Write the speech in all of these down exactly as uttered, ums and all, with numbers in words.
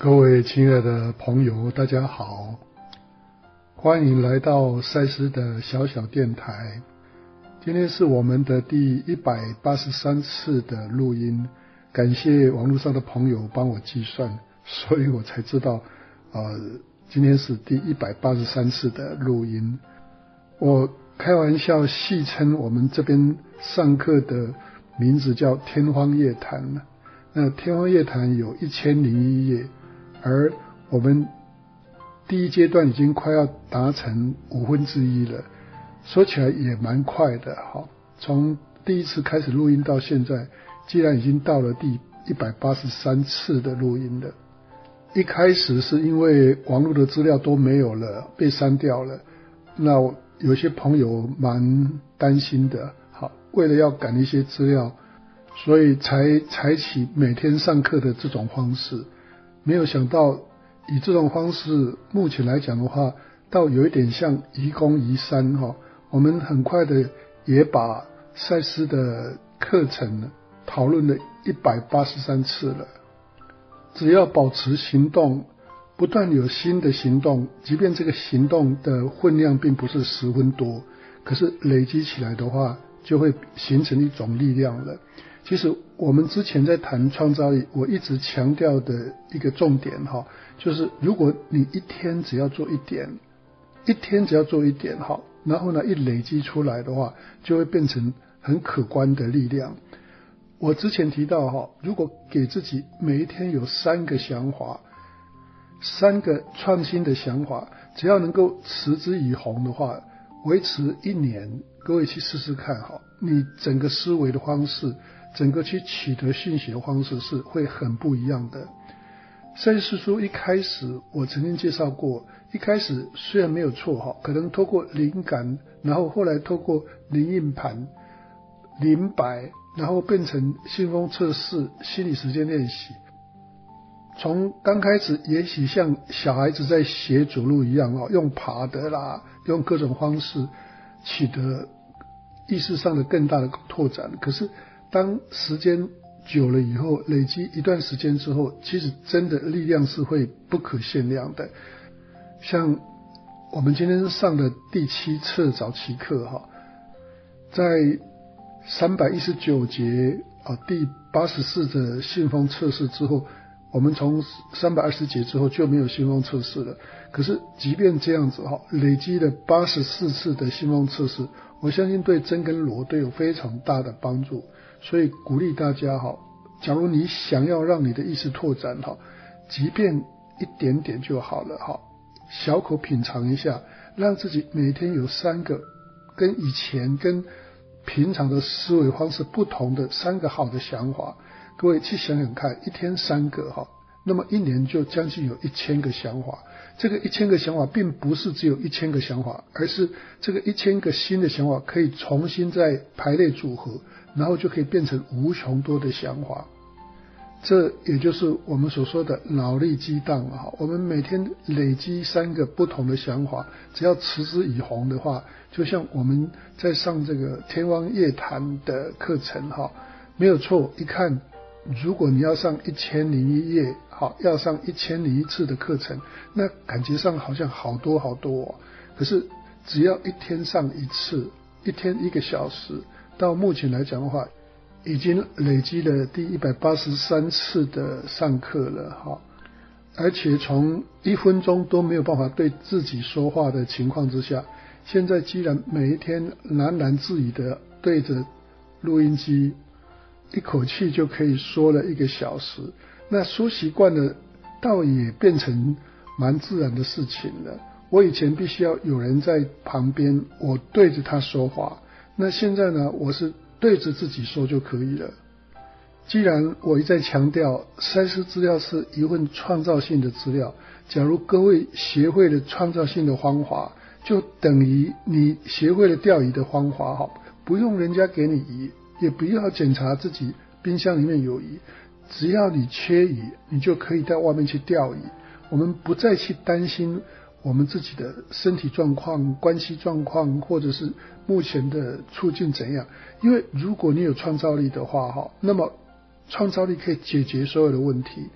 各位亲爱的朋友，大家好，欢迎来到赛斯的小小电台。今天是我们的第一百八十三次的录音，感谢网络上的朋友帮我计算，所以我才知道呃，今天是第一百八十三次的录音。我开玩笑戏称我们这边上课的名字叫天方夜谭，那天方夜谭有一千零一夜，而我们第一阶段已经快要达成五分之一了，说起来也蛮快的。好，从第一次开始录音到现在，既然已经到了第一百八十三次的录音了。一开始是因为网络的资料都没有了，被删掉了，那有些朋友蛮担心的，好，为了要赶一些资料，所以才采取每天上课的这种方式。没有想到以这种方式目前来讲的话，倒有一点像移公移山哈。我们很快的也把赛斯的课程讨论了一百八十三次了。只要保持行动，不断有新的行动，即便这个行动的分量并不是十分多，可是累积起来的话，就会形成一种力量了。其实我们之前在谈创造力，我一直强调的一个重点哈，就是如果你一天只要做一点，一天只要做一点哈，然后呢一累积出来的话，就会变成很可观的力量。我之前提到哈，如果给自己每一天有三个想法，三个创新的想法，只要能够持之以恒的话，维持一年，各位去试试看哈，你整个思维的方式，整个去取得讯息的方式是会很不一样的。赛斯书一开始我曾经介绍过，一开始虽然没有错哈，可能透过灵感，然后后来透过灵印盘、灵摆，然后变成信封测试、心理实践练习。从刚开始也许像小孩子在学走路一样，用爬的啦，用各种方式取得意识上的更大的拓展。可是当时间久了以后，累积一段时间之后，其实真的力量是会不可限量的。像我们今天上的第七次早期课哈，在三百一十九节啊第八十四的信封测试之后，我们从三百二十节之后就没有信封测试了。可是即便这样子哈，累积了八十四次的信封测试，我相信对真跟罗都有非常大的帮助。所以鼓励大家哈，假如你想要让你的意识拓展哈，即便一点点就好了哈，小口品尝一下，让自己每天有三个跟以前跟平常的思维方式不同的三个好的想法。各位去想想看，一天三个哈，那么一年就将近有一千个想法。这个一千个想法并不是只有一千个想法，而是这个一千个新的想法可以重新再排列组合，然后就可以变成无穷多的想法。这也就是我们所说的脑力激荡哈。我们每天累积三个不同的想法，只要持之以恒的话，就像我们在上这个天方夜谭的课程哈，没有错。一看，如果你要上一千零一夜，好，要上一千零一次的课程，那感觉上好像好多好多哦。可是只要一天上一次，一天一个小时，到目前来讲的话，已经累积了第一百八十三次的上课了哈。而且从一分钟都没有办法对自己说话的情况之下，现在既然每一天喃喃自语的对着录音机，一口气就可以说了一个小时，那说习惯了，倒也变成蛮自然的事情了。我以前必须要有人在旁边，我对着他说话，那现在呢，我是对着自己说就可以了。既然我一再强调，赛斯资料是一份创造性的资料，假如各位学会了创造性的方法，就等于你学会了钓鱼的方法哈，不用人家给你鱼，也不要检查自己冰箱里面有鱼，只要你缺鱼，你就可以到外面去钓鱼。我们不再去担心我们自己的身体状况、关系状况，或者是目前的处境怎样，因为如果你有创造力的话，那么创造力可以解决所有的问题。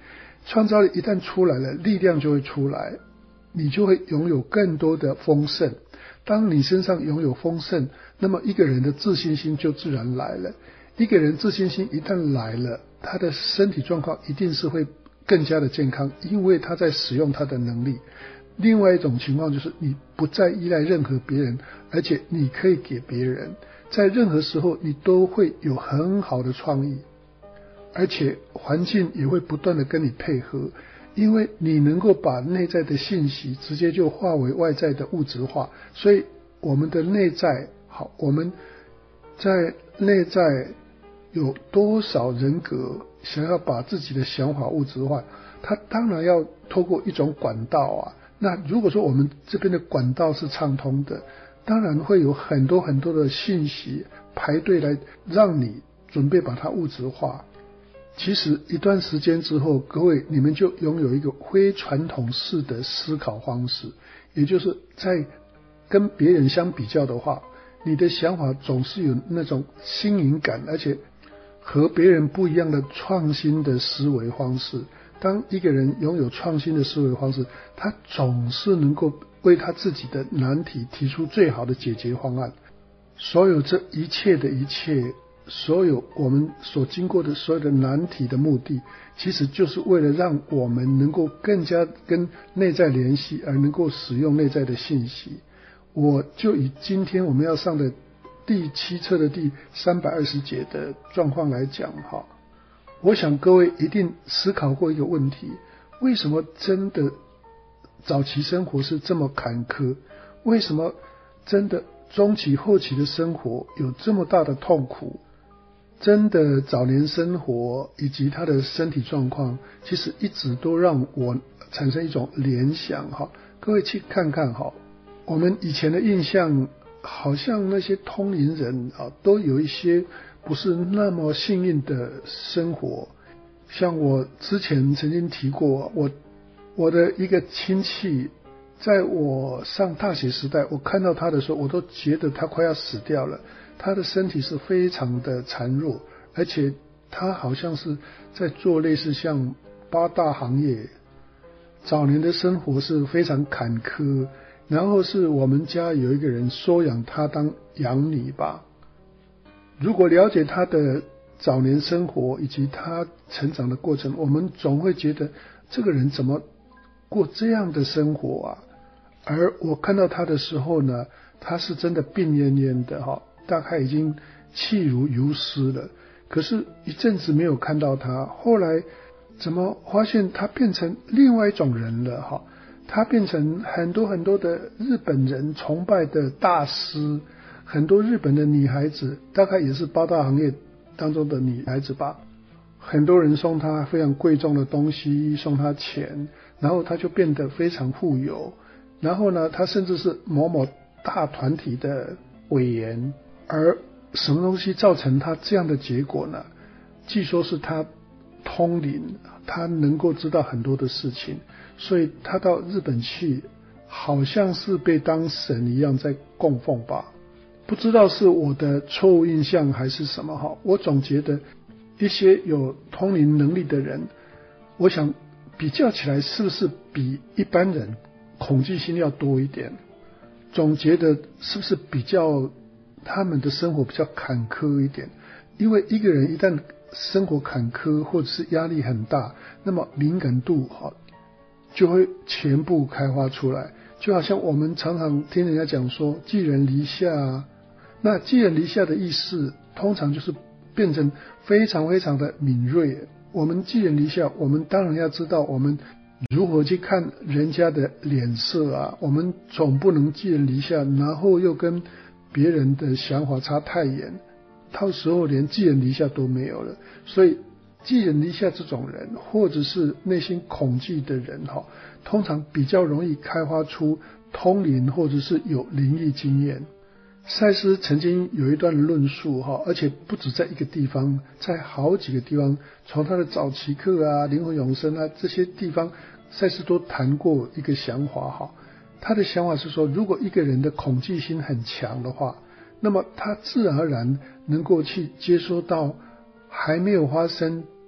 创造力一旦出来了，力量就会出来，你就会拥有更多的丰盛。当你身上拥有丰盛，那么一个人的自信心就自然来了。一个人自信心一旦来了，他的身体状况一定是会更加的健康，因为他在使用他的能力。另外一种情况就是你不再依赖任何别人，而且你可以给别人，在任何时候你都会有很好的创意，而且环境也会不断的跟你配合，因为你能够把内在的信息直接就化为外在的物质化。所以我们的内在好，我们在内在有多少人格想要把自己的想法物质化，他当然要透过一种管道啊。那如果说我们这边的管道是畅通的，当然会有很多很多的信息排队来让你准备把它物质化。其实一段时间之后，各位你们就拥有一个非传统式的思考方式，也就是在跟别人相比较的话，你的想法总是有那种新颖感，而且和别人不一样的创新的思维方式。当一个人拥有创新的思维方式，他总是能够为他自己的难题提出最好的解决方案。所有这一切的一切，所有我们所经过的所有的难题的目的，其实就是为了让我们能够更加跟内在联系，而能够使用内在的信息。我就以今天我们要上的第七册的第三百二十节的状况来讲哈，我想各位一定思考过一个问题：为什么真的早期生活是这么坎坷？为什么真的中期后期的生活有这么大的痛苦？真的早年生活以及他的身体状况，其实一直都让我产生一种联想哈。各位去看看哈，我们以前的印象好像那些通灵人啊，都有一些不是那么幸运的生活。像我之前曾经提过，我我的一个亲戚，在我上大学时代，我看到他的时候，我都觉得他快要死掉了。他的身体是非常的孱弱，而且他好像是在做类似像八大行业。早年的生活是非常坎坷，然后是我们家有一个人收养他当养女吧。如果了解他的早年生活以及他成长的过程，我们总会觉得这个人怎么过这样的生活啊？而我看到他的时候呢，他是真的病恹恹的哈，大概已经气如游丝了。可是一阵子没有看到他，后来怎么发现他变成另外一种人了哈？他变成很多很多的日本人崇拜的大师，很多日本的女孩子，大概也是八大行业当中的女孩子吧，很多人送他非常贵重的东西，送他钱，然后他就变得非常富有。然后呢，他甚至是某某大团体的委员。而什么东西造成他这样的结果呢？据说是他通灵，他能够知道很多的事情，所以他到日本去，好像是被当神一样在供奉吧。不知道是我的错误印象还是什么哈，我总觉得一些有通灵能力的人，我想比较起来是不是比一般人恐惧心要多一点？总觉得是不是比较他们的生活比较坎坷一点？因为一个人一旦生活坎坷或者是压力很大，那么敏感度就会全部开发出来。就好像我们常常听人家讲说寄人篱下啊，那寄人篱下的意思通常就是变成非常非常的敏锐。我们寄人篱下，我们当然要知道我们如何去看人家的脸色啊，我们总不能寄人篱下，然后又跟别人的想法差太远，到时候连寄人篱下都没有了。所以寄人篱下这种人，或者是内心恐惧的人，通常比较容易开发出通灵或者是有灵异经验。赛斯曾经有一段论述，而且不止在一个地方，在好几个地方，从他的早期课啊、灵魂永生啊这些地方，赛斯都谈过一个想法。他的想法是说，如果一个人的恐惧心很强的话，那么他自然而然能够去接收到还没有发生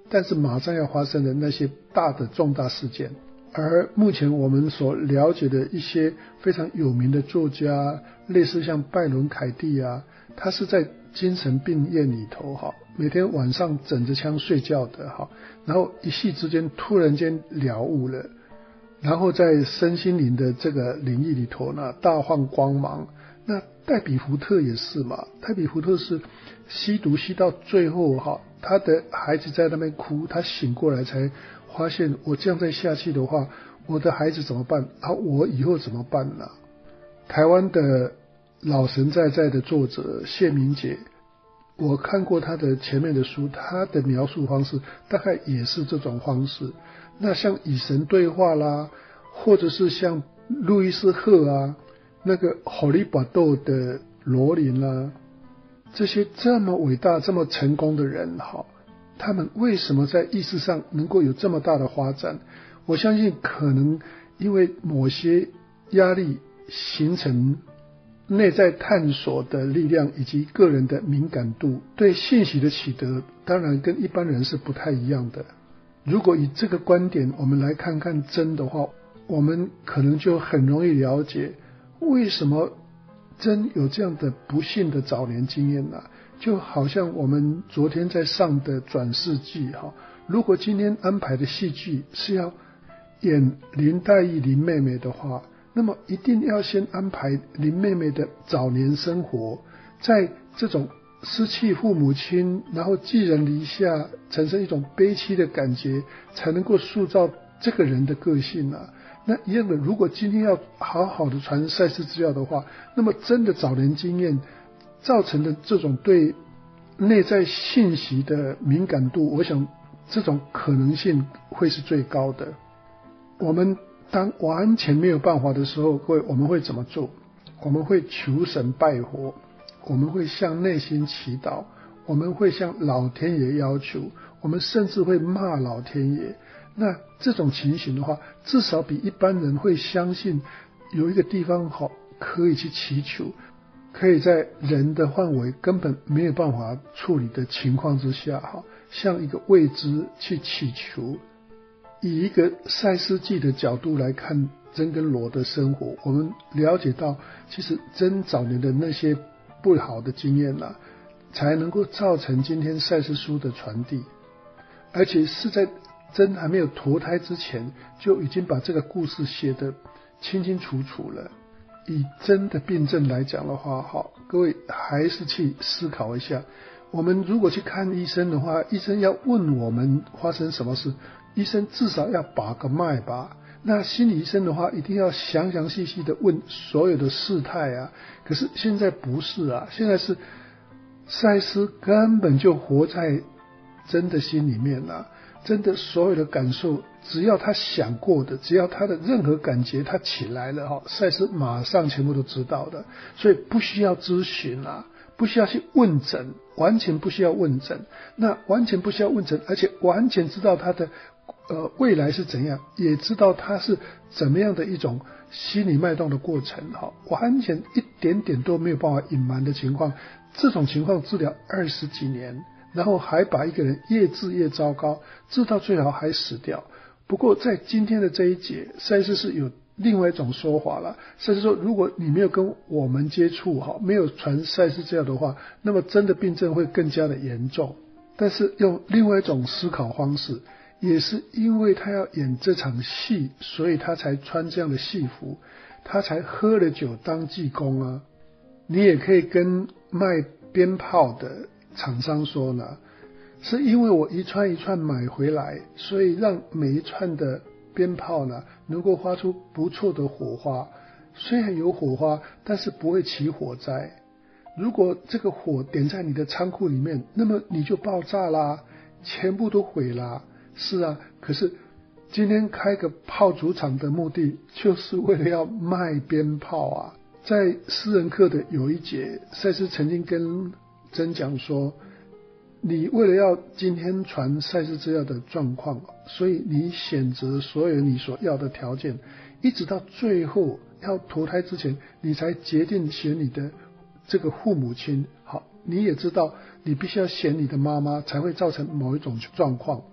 但是马上要发生的那些大的重大事件。而目前我们所了解的一些非常有名的作家，类似像拜伦凯蒂啊，他是在精神病院里头哈，每天晚上枕着枪睡觉的哈，然后一夕之间突然间了悟了，然后在身心灵的这个领域里头呢大放光芒。那戴比福特也是嘛，戴比福特是吸毒吸到最后哈，他的孩子在那边哭，他醒过来才发现，我这样再下去的话，我的孩子怎么办啊？我以后怎么办呢？台湾的老神在在的作者谢明杰，我看过他的前面的书，他的描述方式大概也是这种方式。那像与神对话啦，或者是像路易斯赫啊，那个荷里巴豆的罗琳啦，这些这么伟大这么成功的人哈，他们为什么在意识上能够有这么大的发展？我相信可能因为某些压力形成内在探索的力量，以及个人的敏感度，对信息的取得当然跟一般人是不太一样的。如果以这个观点我们来看看真的话，我们可能就很容易了解为什么真有这样的不幸的早年经验啊。就好像我们昨天在上的转世记哈，如果今天安排的戏剧是要演林黛玉林妹妹的话，那么一定要先安排林妹妹的早年生活，在这种失去父母亲，然后寄人篱下，产生一种悲戚的感觉，才能够塑造这个人的个性啊。那一样的，如果今天要好好的传赛斯资料的话，那么真的早年经验造成的这种对内在信息的敏感度，我想这种可能性会是最高的。我们当完全没有办法的时候，会我们会怎么做？我们会求神拜佛，我们会向内心祈祷，我们会向老天爷要求，我们甚至会骂老天爷。那这种情形的话，至少比一般人会相信有一个地方好可以去祈求，可以在人的范围根本没有办法处理的情况之下，向一个未知去祈求。以一个赛斯记的角度来看真跟罗的生活，我们了解到其实真早年的那些不好的经验啊，才能够造成今天赛斯书的传递，而且是在真还没有投胎之前就已经把这个故事写得清清楚楚了。以真的病症来讲的话，好，各位还是去思考一下，我们如果去看医生的话，医生要问我们发生什么事，医生至少要把个脉吧。那心理医生的话，一定要详详细细的问所有的事态啊。可是现在不是啊，现在是赛斯根本就活在真的心里面啊，真的所有的感受，只要他想过的，只要他的任何感觉他起来了哈，赛斯马上全部都知道的，所以不需要咨询啊，不需要去问诊，完全不需要问诊。那完全不需要问诊，而且完全知道他的呃未来是怎样，也知道他是怎么样的一种心理脉动的过程哈，完全一点点都没有办法隐瞒的情况。这种情况治疗二十几年，然后还把一个人越治越糟糕，治到最后还死掉。不过在今天的这一节，赛斯是有另外一种说法了。赛斯说，如果你没有跟我们接触哈，没有传赛斯这样的话，那么真的病症会更加的严重。但是用另外一种思考方式，也是因为他要演这场戏，所以他才穿这样的戏服，他才喝了酒当济公啊。你也可以跟卖鞭炮的厂商说呢，是因为我一串一串买回来，所以让每一串的鞭炮呢能够发出不错的火花。虽然有火花，但是不会起火灾。如果这个火点在你的仓库里面，那么你就爆炸啦，全部都毁啦。是啊，可是今天开个炮竹厂的目的就是为了要卖鞭炮啊。在私人课的有一节，赛斯曾经跟真讲说，你为了要今天传赛斯资料的状况，所以你选择所有你所要的条件，一直到最后要投胎之前，你才决定选你的这个父母亲。好，你也知道你必须要选你的妈妈，才会造成某一种状况。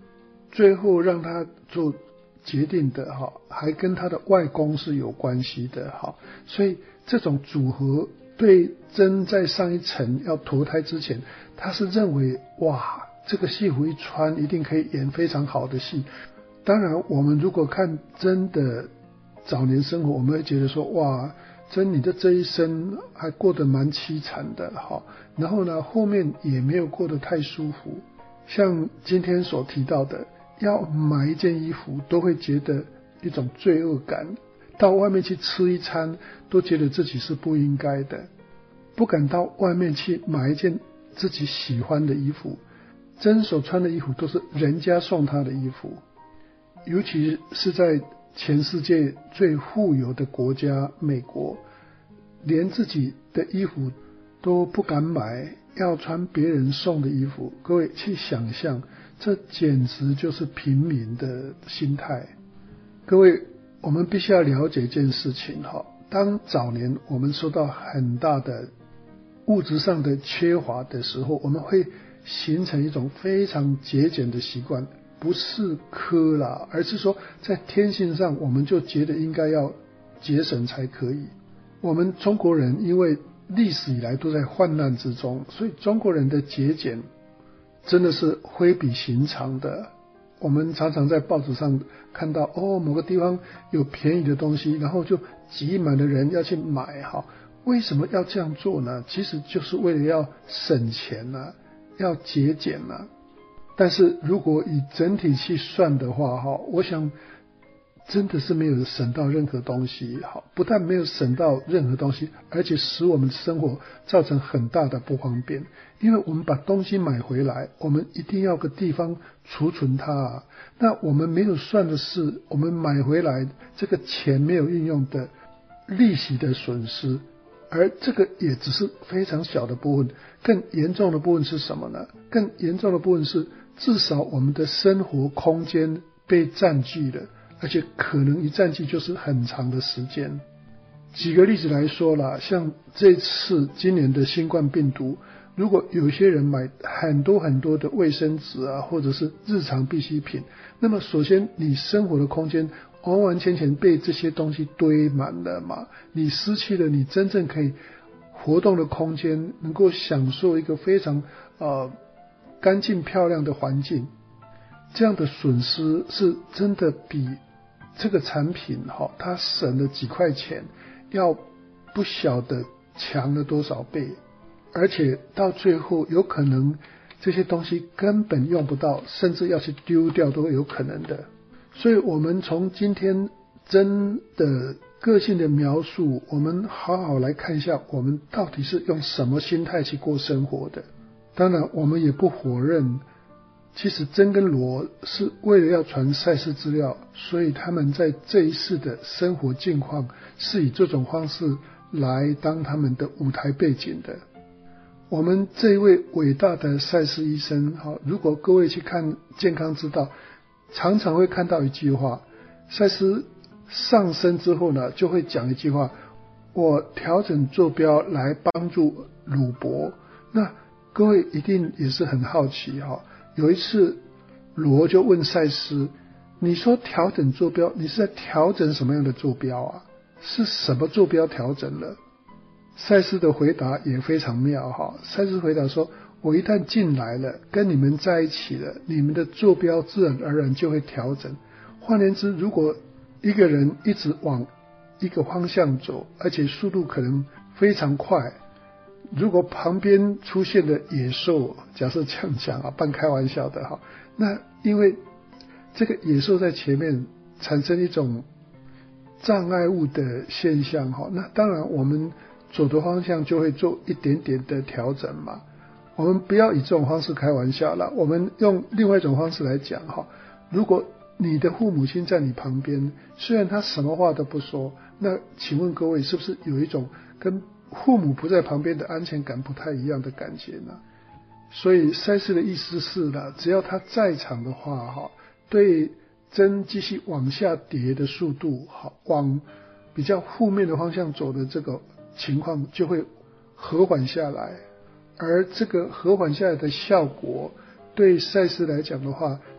最后让他做决定的哈，还跟他的外公是有关系的哈，所以这种组合对真在上一层要投胎之前，他是认为哇，这个戏服一穿一定可以演非常好的戏。当然我们如果看真的早年生活，我们会觉得说哇，真你的这一生还过得蛮凄惨的哈，然后呢后面也没有过得太舒服，像今天所提到的，要买一件衣服都会觉得一种罪恶感，到外面去吃一餐都觉得自己是不应该的，不敢到外面去买一件自己喜欢的衣服，真所穿的衣服都是人家送他的衣服，尤其是在全世界最富有的国家美国，连自己的衣服都不敢买，要穿别人送的衣服。各位去想象，这简直就是平民的心态。各位，我们必须要了解一件事情哈，当早年我们受到很大的物质上的缺乏的时候，我们会形成一种非常节俭的习惯，不是苛啦，而是说在天性上我们就觉得应该要节省才可以。我们中国人因为历史以来都在患难之中，所以中国人的节俭真的是非比寻常的。我们常常在报纸上看到哦，某个地方有便宜的东西，然后就挤满了人要去买哈。为什么要这样做呢？其实就是为了要省钱啊，要节俭啊。但是如果以整体去算的话哈，我想真的是没有省到任何东西，好，不但没有省到任何东西，而且使我们生活造成很大的不方便。因为我们把东西买回来，我们一定要个地方储存它啊。那我们没有算的是，我们买回来这个钱没有运用的利息的损失，而这个也只是非常小的部分。更严重的部分是什么呢？更严重的部分是，至少我们的生活空间被占据了，而且可能一占据就是很长的时间。举个例子来说啦，像这次今年的新冠病毒，如果有些人买很多很多的卫生纸啊，或者是日常必需品，那么首先你生活的空间完完全全被这些东西堆满了嘛，你失去了你真正可以活动的空间，能够享受一个非常呃干净漂亮的环境，这样的损失是真的比这个产品哈，它省了几块钱要不晓得强了多少倍，而且到最后有可能这些东西根本用不到，甚至要去丢掉都有可能的。所以我们从今天真的个性的描述，我们好好来看一下我们到底是用什么心态去过生活的。当然我们也不否认，其实真跟罗是为了要传赛事资料，所以他们在这一世的生活境况是以这种方式来当他们的舞台背景的。我们这一位伟大的赛事医生，如果各位去看健康之道，常常会看到一句话，赛斯上升之后呢，就会讲一句话，我调整坐标来帮助鲁伯。那各位一定也是很好奇哈，有一次罗就问赛斯，你说调整坐标，你是在调整什么样的坐标啊？是什么坐标调整了？赛斯的回答也非常妙哈，赛斯回答说，我一旦进来了，跟你们在一起了，你们的坐标自然而然就会调整。换言之，如果一个人一直往一个方向走，而且速度可能非常快，如果旁边出现的野兽，假设这样讲啊，半开玩笑的哈，那因为这个野兽在前面产生一种障碍物的现象哈，那当然我们走的方向就会做一点点的调整嘛。我们不要以这种方式开玩笑了，我们用另外一种方式来讲哈，如果你的父母亲在你旁边，虽然他什么话都不说，那请问各位是不是有一种跟父母不在旁边的安全感不太一样的感觉呢？所以赛斯的意思是啦，只要他在场的话哈，对针继续往下跌的速度好，往比较负面的方向走的这个情况就会和缓下来，而这个和缓下来的效果对赛斯来讲的话，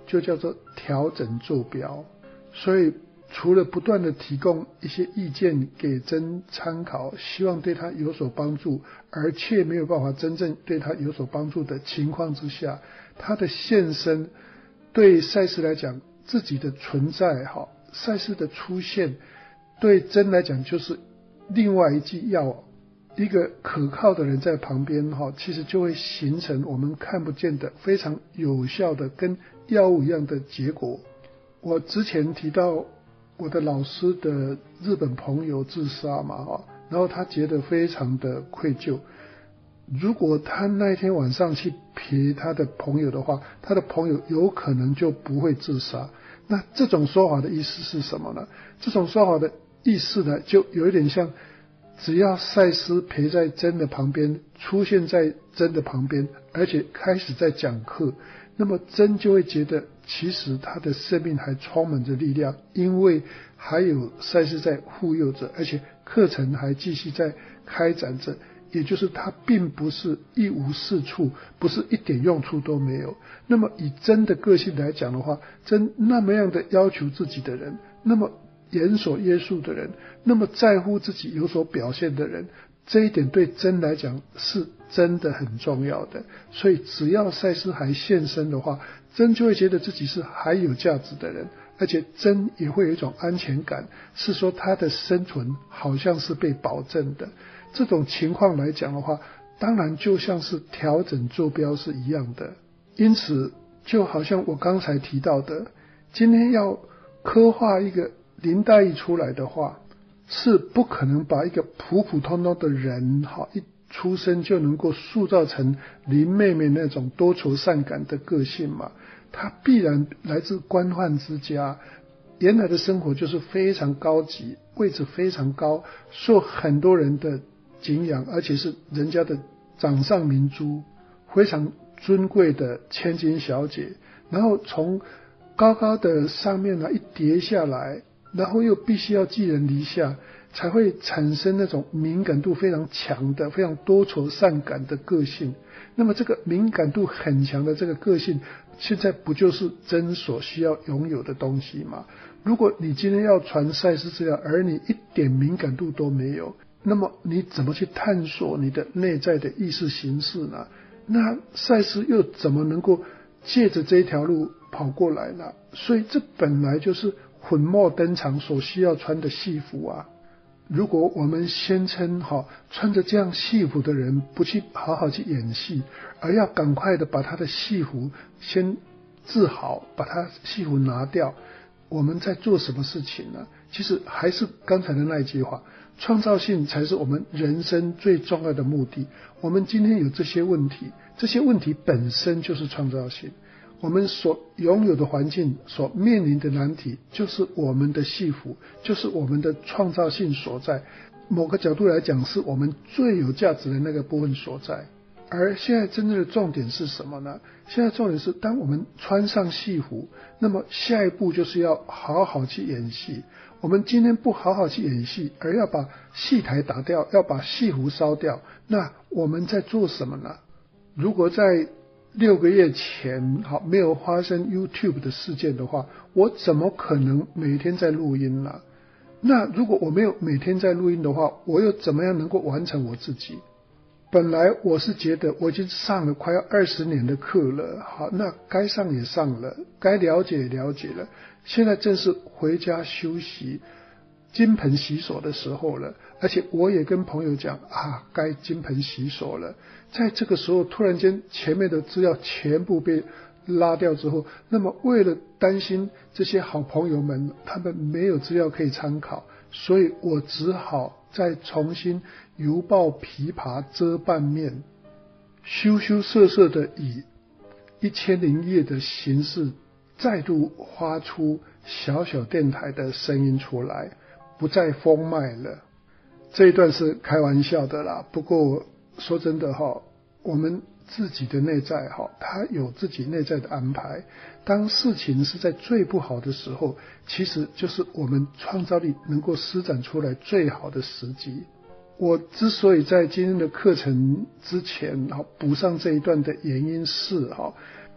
就叫做调整坐标。所以除了不断的提供一些意见给真参考，希望对他有所帮助，而且没有办法真正对他有所帮助的情况之下，他的现身对赛斯来讲，自己的存在，赛斯的出现对真来讲就是另外一剂药，一个可靠的人在旁边，其实就会形成我们看不见的非常有效的跟药物一样的结果。我之前提到我的老师的日本朋友自杀嘛，然后他觉得非常的愧疚，如果他那一天晚上去陪他的朋友的话，他的朋友有可能就不会自杀。那这种说法的意思是什么呢？这种说法的意思呢，就有一点像，只要赛斯陪在真的旁边，出现在真的旁边，而且开始在讲课，那么真就会觉得其实他的生命还充满着力量，因为还有赛斯在护佑着，而且课程还继续在开展着，也就是他并不是一无是处，不是一点用处都没有。那么以真的个性来讲的话，真那么样的要求自己的人，那么严守约束的人，那么在乎自己有所表现的人，这一点对真来讲是真的很重要的。所以只要赛斯还现身的话，真就会觉得自己是还有价值的人，而且真也会有一种安全感，是说他的生存好像是被保证的。这种情况来讲的话，当然就像是调整坐标是一样的。因此就好像我刚才提到的，今天要刻画一个林黛玉出来的话，是不可能把一个普普通通的人一出生就能够塑造成林妹妹那种多愁善感的个性嘛。她必然来自官宦之家，原来的生活就是非常高级，位置非常高，受很多人的敬仰，而且是人家的掌上明珠，非常尊贵的千金小姐，然后从高高的上面呢一跌下来，然后又必须要寄人篱下，才会产生那种敏感度非常强的非常多愁善感的个性。那么这个敏感度很强的这个个性，现在不就是真所需要拥有的东西吗？如果你今天要传赛斯资料，而你一点敏感度都没有，那么你怎么去探索你的内在的意识形式呢？那赛斯又怎么能够借着这一条路跑过来呢？所以这本来就是混墨登场所需要穿的戏服啊。如果我们宣称哈，穿着这样戏服的人不去好好去演戏，而要赶快的把他的戏服先治好，把他戏服拿掉，我们在做什么事情呢？其实还是刚才的那一句话，创造性才是我们人生最重要的目的。我们今天有这些问题，这些问题本身就是创造性。我们所拥有的环境，所面临的难题，就是我们的戏服，就是我们的创造性所在。某个角度来讲，是我们最有价值的那个部分所在。而现在真正的重点是什么呢？现在重点是，当我们穿上戏服，那么下一步就是要好好去演戏。我们今天不好好去演戏，而要把戏台打掉，要把戏服烧掉，那我们在做什么呢？如果在六个月前好没有发生 YouTube 的事件的话，我怎么可能每天在录音呢？那如果我没有每天在录音的话，我又怎么样能够完成我自己？本来我是觉得我已经上了快要二十年的课了，好，那该上也上了，该了解也了解了，现在正是回家休息金盆洗手的时候了。而且我也跟朋友讲啊，该金盆洗手了。在这个时候突然间前面的资料全部被拉掉之后，那么为了担心这些好朋友们他们没有资料可以参考，所以我只好再重新犹抱琵琶遮半面，羞羞涩涩的以一千零一夜的形式再度发出小小电台的声音出来，不再封麦了。这一段是开玩笑的啦，不过说真的哈，我们自己的内在哈，它有自己内在的安排。当事情是在最不好的时候，其实就是我们创造力能够施展出来最好的时机。我之所以在今天的课程之前补上这一段的原因是，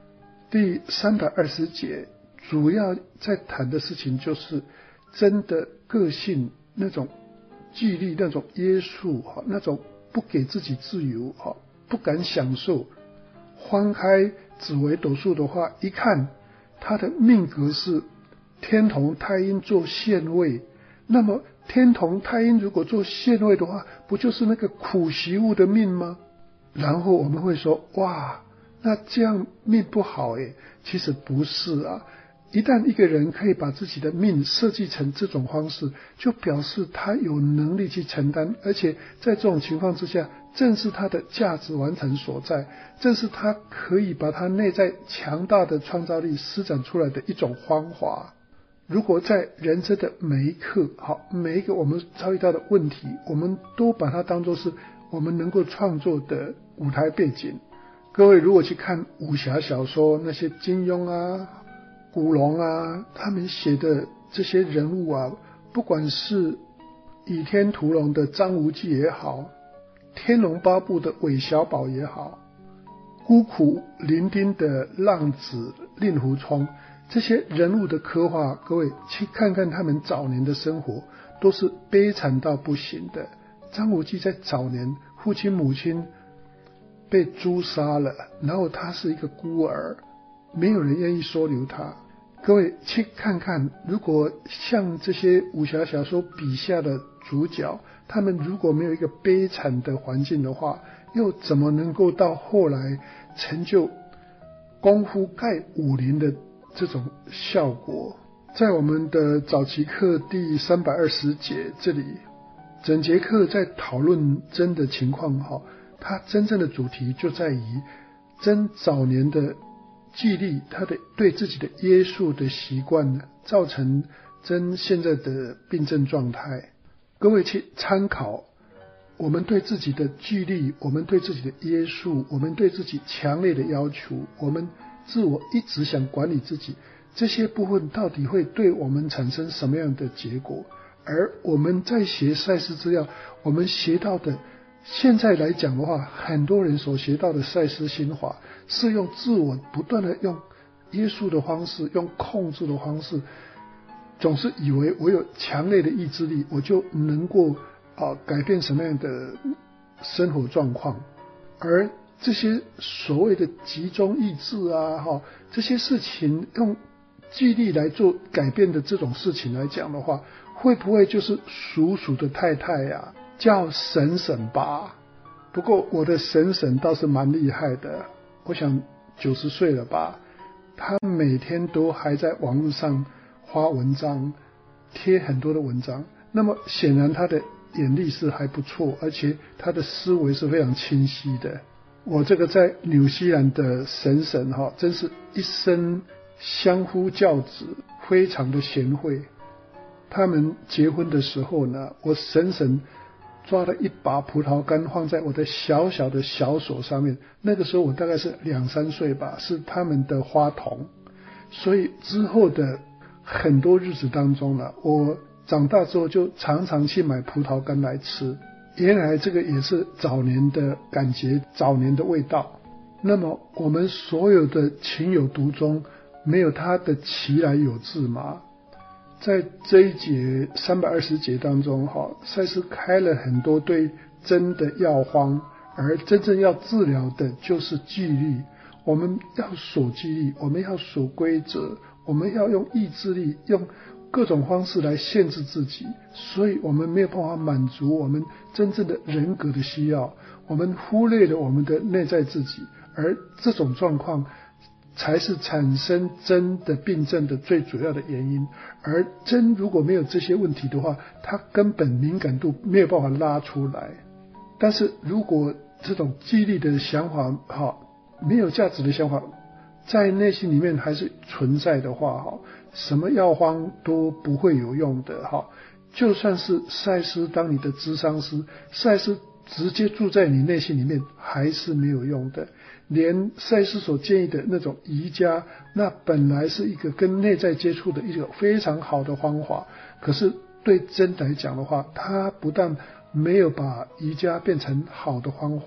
第三百二十节主要在谈的事情就是真的个性，那种纪律，那种约束，那种不给自己自由，不敢享受。翻开紫微斗数的话，一看他的命格是天同太阴做陷位，那么天同太阴如果做陷位的话，不就是那个苦媳妇的命吗？然后我们会说，哇，那这样命不好诶。其实不是啊，一旦一个人可以把自己的命设计成这种方式，就表示他有能力去承担，而且在这种情况之下，正是他的价值完成所在，正是他可以把他内在强大的创造力施展出来的一种方法。如果在人生的每一刻，好，每一个我们遭遇到的问题，我们都把它当作是我们能够创作的舞台背景。各位如果去看武侠小说，那些金庸啊、古龙啊，他们写的这些人物啊，不管是倚天屠龙的张无忌也好，天龙八部的韦小宝也好，孤苦伶仃的浪子令狐冲，这些人物的刻画，各位去看看他们早年的生活，都是悲惨到不行的。张无忌在早年父亲母亲被诛杀了，然后他是一个孤儿，没有人愿意收留他。各位去看看，如果像这些武侠小说笔下的主角，他们如果没有一个悲惨的环境的话，又怎么能够到后来成就功夫盖武林的这种效果？在我们的早期课第三百二十节这里，整节课在讨论真的情况哈，它真正的主题就在于真早年的纪律，他的对自己的约束的习惯呢，造成真现在的病症状态。各位去参考，我们对自己的纪律，我们对自己的约束，我们对自己强烈的要求，我们自我一直想管理自己，这些部分到底会对我们产生什么样的结果？而我们在学赛事资料，我们学到的，现在来讲的话，很多人所学到的赛事心法是用自我不断的用约束的方式，用控制的方式，总是以为我有强烈的意志力，我就能够啊改变什么样的生活状况。而这些所谓的集中意志啊，哈，这些事情用纪律来做改变的这种事情来讲的话，会不会就是叔叔的太太呀、啊？叫婶婶吧。不过我的婶婶倒是蛮厉害的，我想九十岁了吧，她每天都还在网络上发文章，贴很多的文章。那么显然她的眼力是还不错，而且她的思维是非常清晰的。我这个在纽西兰的婶婶哈，真是一生相夫教子，非常的贤惠。他们结婚的时候呢，我婶婶抓了一把葡萄干放在我的小小的小手上面，那个时候我大概是两三岁吧，是他们的花童。所以之后的很多日子当中呢，我长大之后就常常去买葡萄干来吃，原来这个也是早年的感觉，早年的味道。那么我们所有的情有独钟，没有它的其来有自吗？在这一节三百二十节当中哈，赛斯开了很多对真的药方，而真正要治疗的就是纪律。我们要守纪律，我们要守规则，我们要用意志力，用各种方式来限制自己，所以我们没有办法满足我们真正的人格的需要，我们忽略了我们的内在自己，而这种状况才是产生真的病症的最主要的原因。而真如果没有这些问题的话，它根本敏感度没有办法拉出来。但是如果这种纪律的想法好，没有价值的想法在内心里面还是存在的话，哈，什么药方都不会有用的，哈。就算是赛斯当你的咨商师，赛斯直接住在你内心里面还是没有用的。连赛斯所建议的那种瑜伽，那本来是一个跟内在接触的一个非常好的方法，可是对真来讲的话，它不但没有把瑜伽变成好的方法，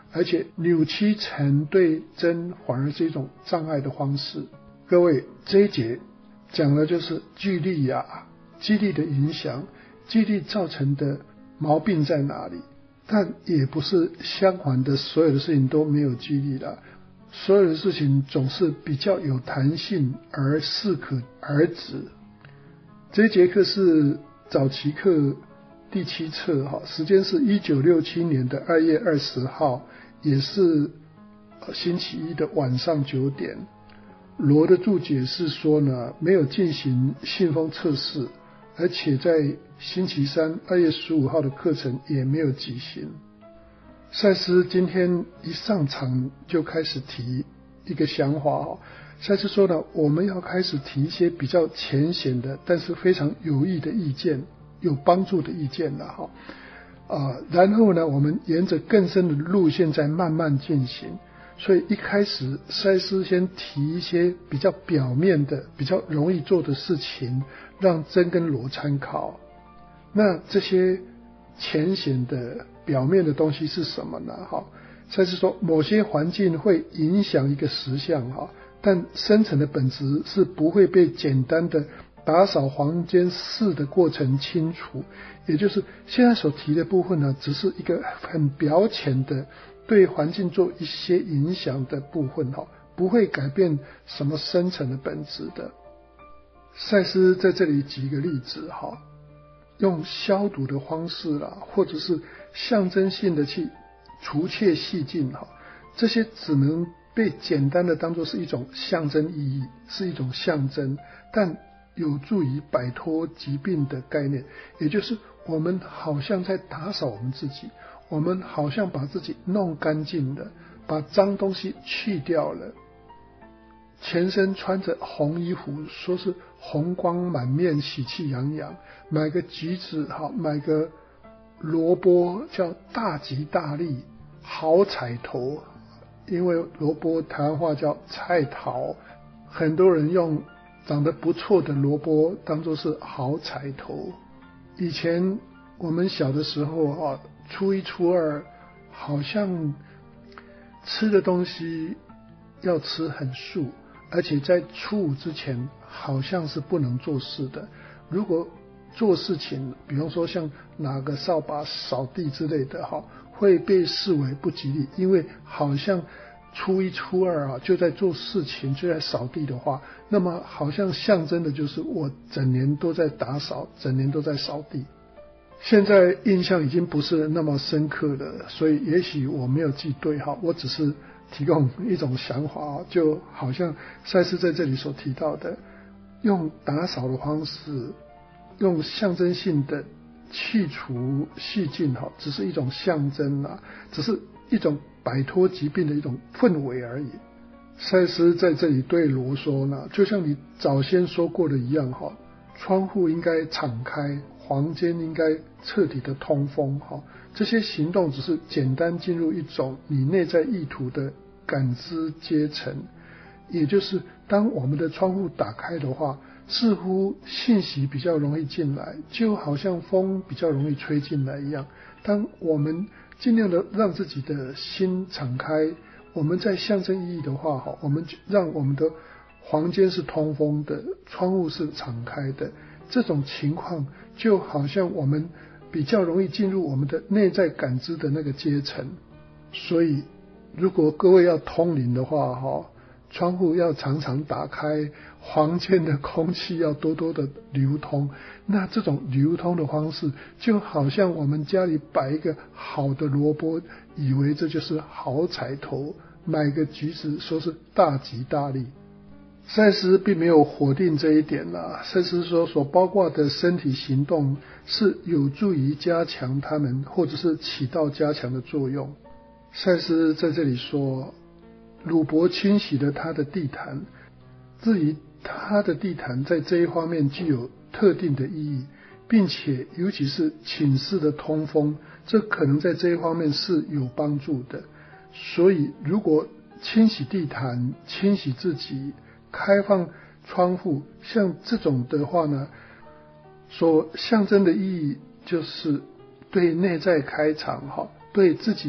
而且扭曲成对真反而是一种障碍的方式。各位，这一节讲的就是距离呀，距离的影响，距离造成的毛病在哪里？但也不是相反的，所有的事情都没有距离了。所有的事情总是比较有弹性，而适可而止。这一节课是早期课第七册，时间是一九六七年的二月二十号，也是星期一的晚上九点。罗的注解是说呢，没有进行信封测试，而且在星期三二月十五号的课程也没有举行。赛斯今天一上场就开始提一个想法，赛斯说呢，我们要开始提一些比较浅显的，但是非常有益的意见，有帮助的意见了哈。呃，然后呢，我们沿着更深的路线再慢慢进行。所以一开始赛斯先提一些比较表面的、比较容易做的事情，让真跟罗参考。那这些浅显的表面的东西是什么呢？哈，赛斯说某些环境会影响一个实相哈，但深层的本质是不会被简单的打扫房间事的过程清除。也就是现在所提的部分呢，只是一个很表浅的对环境做一些影响的部分，不会改变什么深层的本质的。赛斯在这里举一个例子，用消毒的方式啦，或者是象征性的去除却细菌，这些只能被简单的当作是一种象征意义，是一种象征，但有助于摆脱疾病的概念。也就是我们好像在打扫我们自己，我们好像把自己弄干净了，把脏东西去掉了，全身穿着红衣服，说是红光满面，喜气洋洋，买个橘子好，买个萝卜叫大吉大利，好彩头。因为萝卜台湾话叫菜头，很多人用长得不错的萝卜当作是好彩头。以前我们小的时候啊，初一初二好像吃的东西要吃很素，而且在初五之前好像是不能做事的。如果做事情，比方说像拿个扫把扫地之类的哈，会被视为不吉利，因为好像初一初二啊就在做事情，就在扫地的话，那么好像象征的就是我整年都在打扫，整年都在扫地。现在印象已经不是那么深刻了，所以也许我没有记对哈，我只是提供一种想法，就好像赛斯在这里所提到的，用打扫的方式，用象征性的去除细菌哈，只是一种象征啊，只是一种摆脱疾病的一种氛围而已。赛斯在这里对罗说呢，就像你早先说过的一样哈，窗户应该敞开，房间应该彻底的通风哈，这些行动只是简单进入一种你内在意图的感知阶层。也就是当我们的窗户打开的话，似乎信息比较容易进来，就好像风比较容易吹进来一样。当我们尽量的让自己的心敞开，我们在象征意义的话，我们让我们的房间是通风的，窗户是敞开的，这种情况就好像我们比较容易进入我们的内在感知的那个阶层。所以如果各位要通灵的话，窗户要常常打开，房间的空气要多多的流通，那这种流通的方式就好像我们家里摆一个好的萝卜，以为这就是好彩头，买个橘子说是大吉大利。赛斯并没有否定这一点啦，赛斯说所包括的身体行动是有助于加强它们，或者是起到加强的作用。赛斯在这里说，鲁伯清洗了他的地毯，至于他的地毯在这一方面具有特定的意义，并且尤其是寝室的通风，这可能在这一方面是有帮助的。所以如果清洗地毯、清洗自己、开放窗户，像这种的话呢，所象征的意义就是对内在开场，对自己的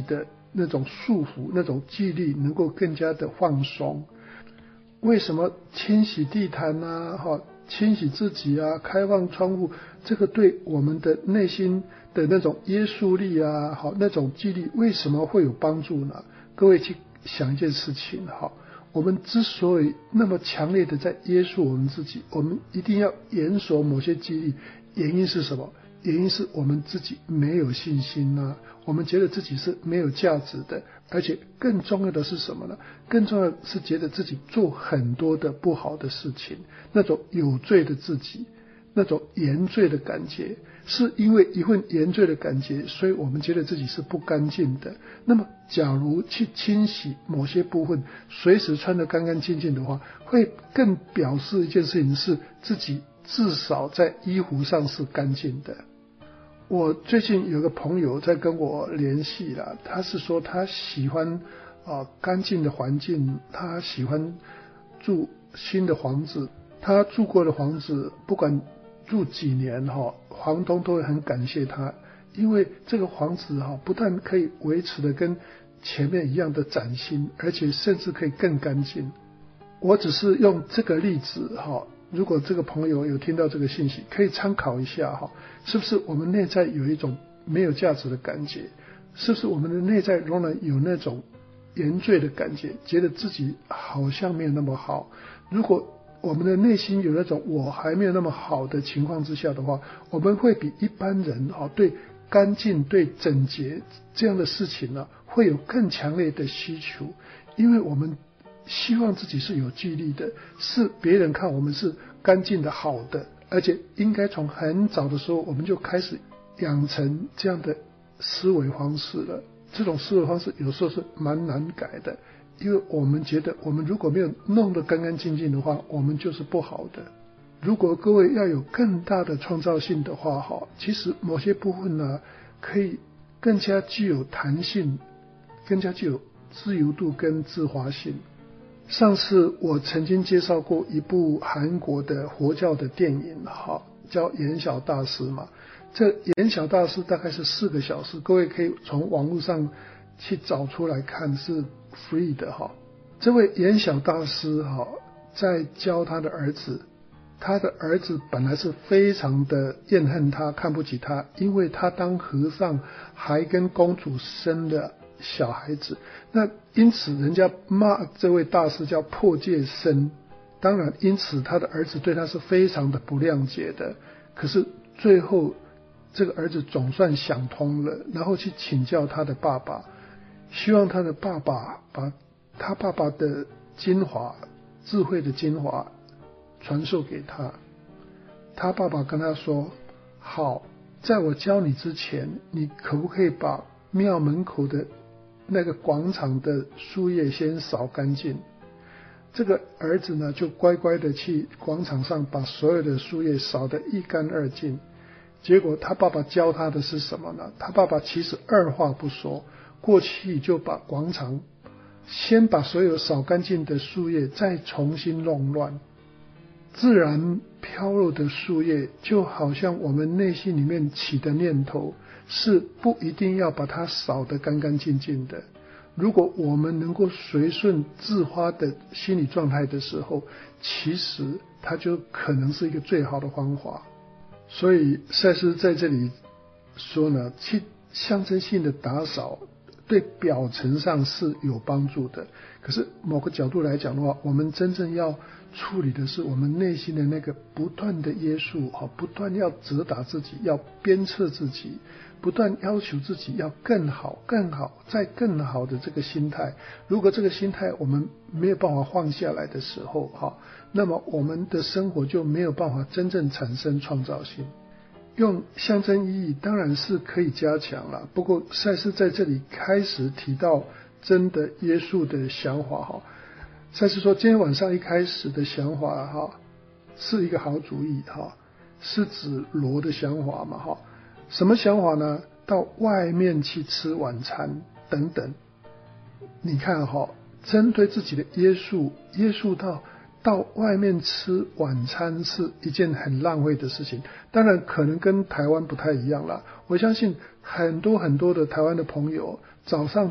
那种束缚、那种纪律能够更加的放松。为什么清洗地毯啊，哈，清洗自己啊，开放窗户，这个对我们的内心的那种约束力啊，好，那种纪律为什么会有帮助呢？各位去想一件事情，哈，我们之所以那么强烈的在约束我们自己，我们一定要严守某些纪律，原因是什么？原因是我们自己没有信心啊，我们觉得自己是没有价值的，而且更重要的是什么呢？更重要的是觉得自己做很多的不好的事情，那种有罪的自己，那种原罪的感觉，是因为一份原罪的感觉，所以我们觉得自己是不干净的。那么假如去清洗某些部分，随时穿得干干净净的话，会更表示一件事情，是自己至少在衣服上是干净的。我最近有个朋友在跟我联系了，他是说他喜欢啊干净的环境，他喜欢住新的房子，他住过的房子不管住几年哈，房东都会很感谢他，因为这个房子哈不但可以维持的跟前面一样的崭新，而且甚至可以更干净。我只是用这个例子哈，如果这个朋友有听到这个信息，可以参考一下哈，是不是我们内在有一种没有价值的感觉？是不是我们的内在仍然有那种原罪的感觉，觉得自己好像没有那么好？如果我们的内心有那种我还没有那么好的情况之下的话，我们会比一般人啊对干净、对整洁这样的事情呢，会有更强烈的需求，因为我们希望自己是有纪律的，是别人看我们是干净的、好的，而且应该从很早的时候我们就开始养成这样的思维方式了。这种思维方式有时候是蛮难改的，因为我们觉得我们如果没有弄得干干净净的话，我们就是不好的。如果各位要有更大的创造性的话，哈，其实某些部分呢，可以更加具有弹性，更加具有自由度跟自发性。上次我曾经介绍过一部韩国的佛教的电影，哈，叫《言小大师》嘛。这《言小大师》大概是四个小时，各位可以从网络上去找出来看，是 free 的哈。这位言小大师哈，在教他的儿子，他的儿子本来是非常的怨恨他，看不起他，因为他当和尚还跟公主生了小孩子，那因此人家骂这位大师叫破戒生，当然因此他的儿子对他是非常的不谅解的。可是最后这个儿子总算想通了，然后去请教他的爸爸，希望他的爸爸把他爸爸的精华、智慧的精华传授给他。他爸爸跟他说，好，在我教你之前，你可不可以把庙门口的那个广场的树叶先扫干净？这个儿子呢，就乖乖的去广场上把所有的树叶扫得一干二净。结果他爸爸教他的是什么呢？他爸爸其实二话不说，过去就把广场先把所有扫干净的树叶再重新弄乱。自然飘落的树叶就好像我们内心里面起的念头，是不一定要把它扫得干干净净的。如果我们能够随顺自发的心理状态的时候，其实它就可能是一个最好的方法。所以赛斯在这里说呢，去象征性的打扫对表层上是有帮助的，可是某个角度来讲的话，我们真正要处理的是我们内心的那个不断的约束，不断要责打自己，要鞭策自己，不断要求自己要更好更好再更好的这个心态。如果这个心态我们没有办法放下来的时候，那么我们的生活就没有办法真正产生创造性。用象征意义当然是可以加强了，不过赛斯在这里开始提到真的约束的想法。赛斯说今天晚上一开始的想法是一个好主意，是指罗的想法嘛。什么想法呢？到外面去吃晚餐等等。你看针对自己的约束，约束到到外面吃晚餐是一件很浪费的事情。当然可能跟台湾不太一样啦，我相信很多很多的台湾的朋友早上就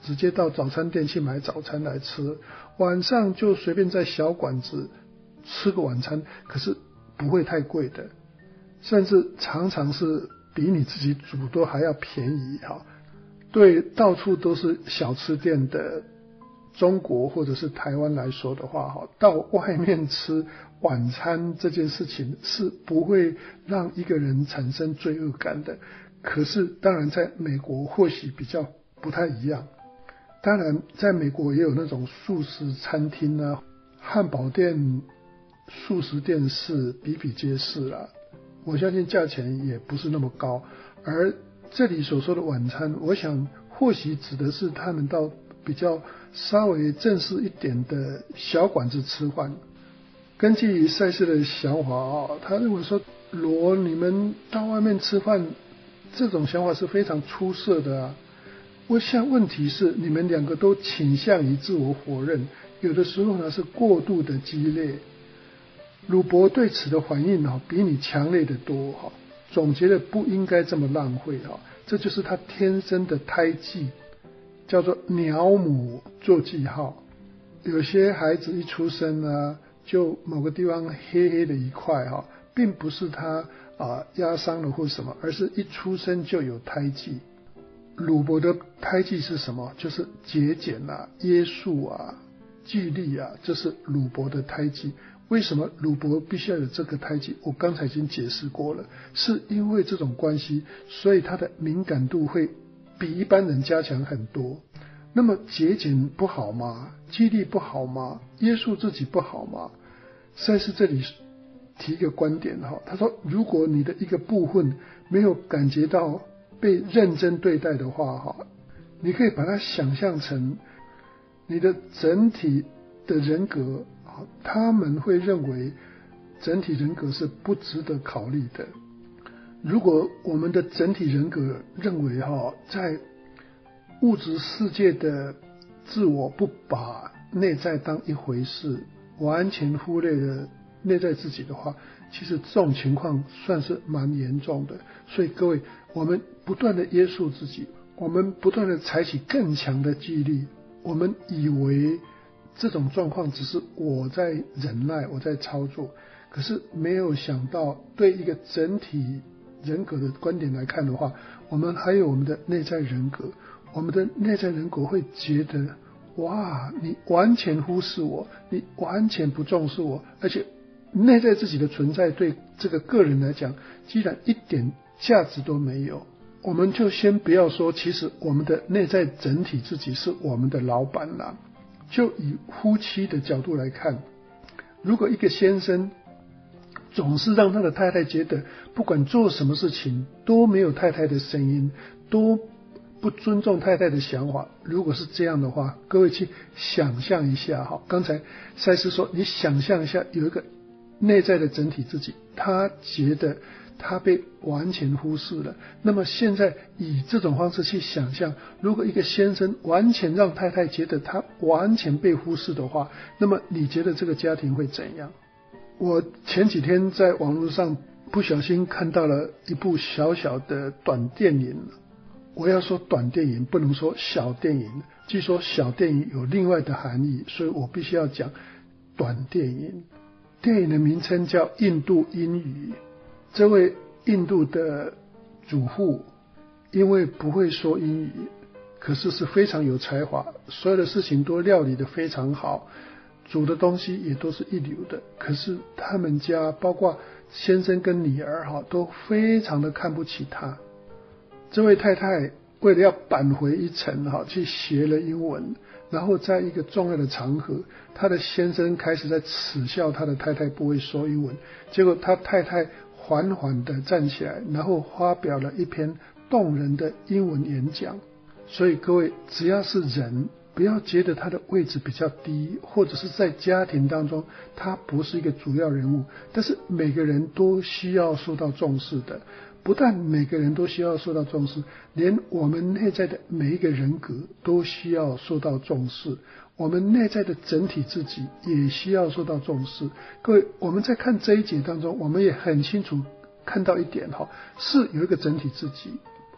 直接到早餐店去买早餐来吃，晚上就随便在小馆子吃个晚餐，可是不会太贵的，甚至常常是比你自己煮都还要便宜哈。对到处都是小吃店的中国或者是台湾来说的话哈，到外面吃晚餐这件事情是不会让一个人产生罪恶感的。可是当然在美国或许比较不太一样，当然在美国也有那种素食餐厅啊，汉堡店、素食店是比比皆是啦，我相信价钱也不是那么高。而这里所说的晚餐，我想或许指的是他们到比较稍微正式一点的小馆子吃饭。根据赛斯的想法啊，他认为说，罗你们到外面吃饭这种想法是非常出色的啊。我想问题是你们两个都倾向于自我否认，有的时候呢是过度的激烈。鲁伯对此的反应啊比你强烈的多哈，总觉得不应该这么浪费哈，这就是他天生的胎记，叫做鸟母做记号。有些孩子一出生啊，就某个地方黑黑的一块哈，并不是他啊压伤了或什么，而是一出生就有胎记。鲁伯的胎记是什么？就是节俭啊、约束啊、纪律啊，这是鲁伯的胎记。为什么鲁伯必须要有这个胎记？我刚才已经解释过了，是因为这种关系，所以他的敏感度会比一般人加强很多。那么节俭不好吗？纪律不好吗？约束自己不好吗？赛斯这里提一个观点哈，他说，如果你的一个部分没有感觉到被认真对待的话哈，你可以把它想象成你的整体的人格，他们会认为整体人格是不值得考虑的。如果我们的整体人格认为哈，在物质世界的自我不把内在当一回事，完全忽略了内在自己的话，其实这种情况算是蛮严重的。所以各位，我们不断的约束自己，我们不断的采取更强的纪律，我们以为这种状况只是我在忍耐，我在操作，可是没有想到对一个整体人格的观点来看的话，我们还有我们的内在人格，我们的内在人格会觉得，哇，你完全忽视我，你完全不重视我，而且内在自己的存在对这个个人来讲，既然一点价值都没有。我们就先不要说，其实我们的内在整体自己是我们的老板啦。就以夫妻的角度来看，如果一个先生总是让他的太太觉得不管做什么事情都没有太太的声音，都不尊重太太的想法，如果是这样的话，各位去想象一下哈，刚才赛斯说，你想象一下有一个内在的整体自己，他觉得他被完全忽视了。那么现在以这种方式去想象，如果一个先生完全让太太觉得他完全被忽视的话，那么你觉得这个家庭会怎样？我前几天在网络上不小心看到了一部小小的短电影，我要说短电影，不能说小电影，据说小电影有另外的含义，所以我必须要讲短电影。电影的名称叫《印度英语》。这位印度的主妇因为不会说英语，可是是非常有才华，所有的事情都料理得非常好，煮的东西也都是一流的，可是他们家包括先生跟女儿哈都非常的看不起他。这位太太为了要扳回一城哈，去学了英文，然后在一个重要的场合，他的先生开始在耻笑他的太太不会说英文，结果他太太缓缓地站起来，然后发表了一篇动人的英文演讲。所以各位，只要是人，不要觉得他的位置比较低，或者是在家庭当中他不是一个主要人物，但是每个人都需要受到重视的。不但每个人都需要受到重视，连我们内在的每一个人格都需要受到重视，我们内在的整体自己也需要受到重视。各位，我们在看这一节当中，我们也很清楚看到一点哈，是有一个整体自己，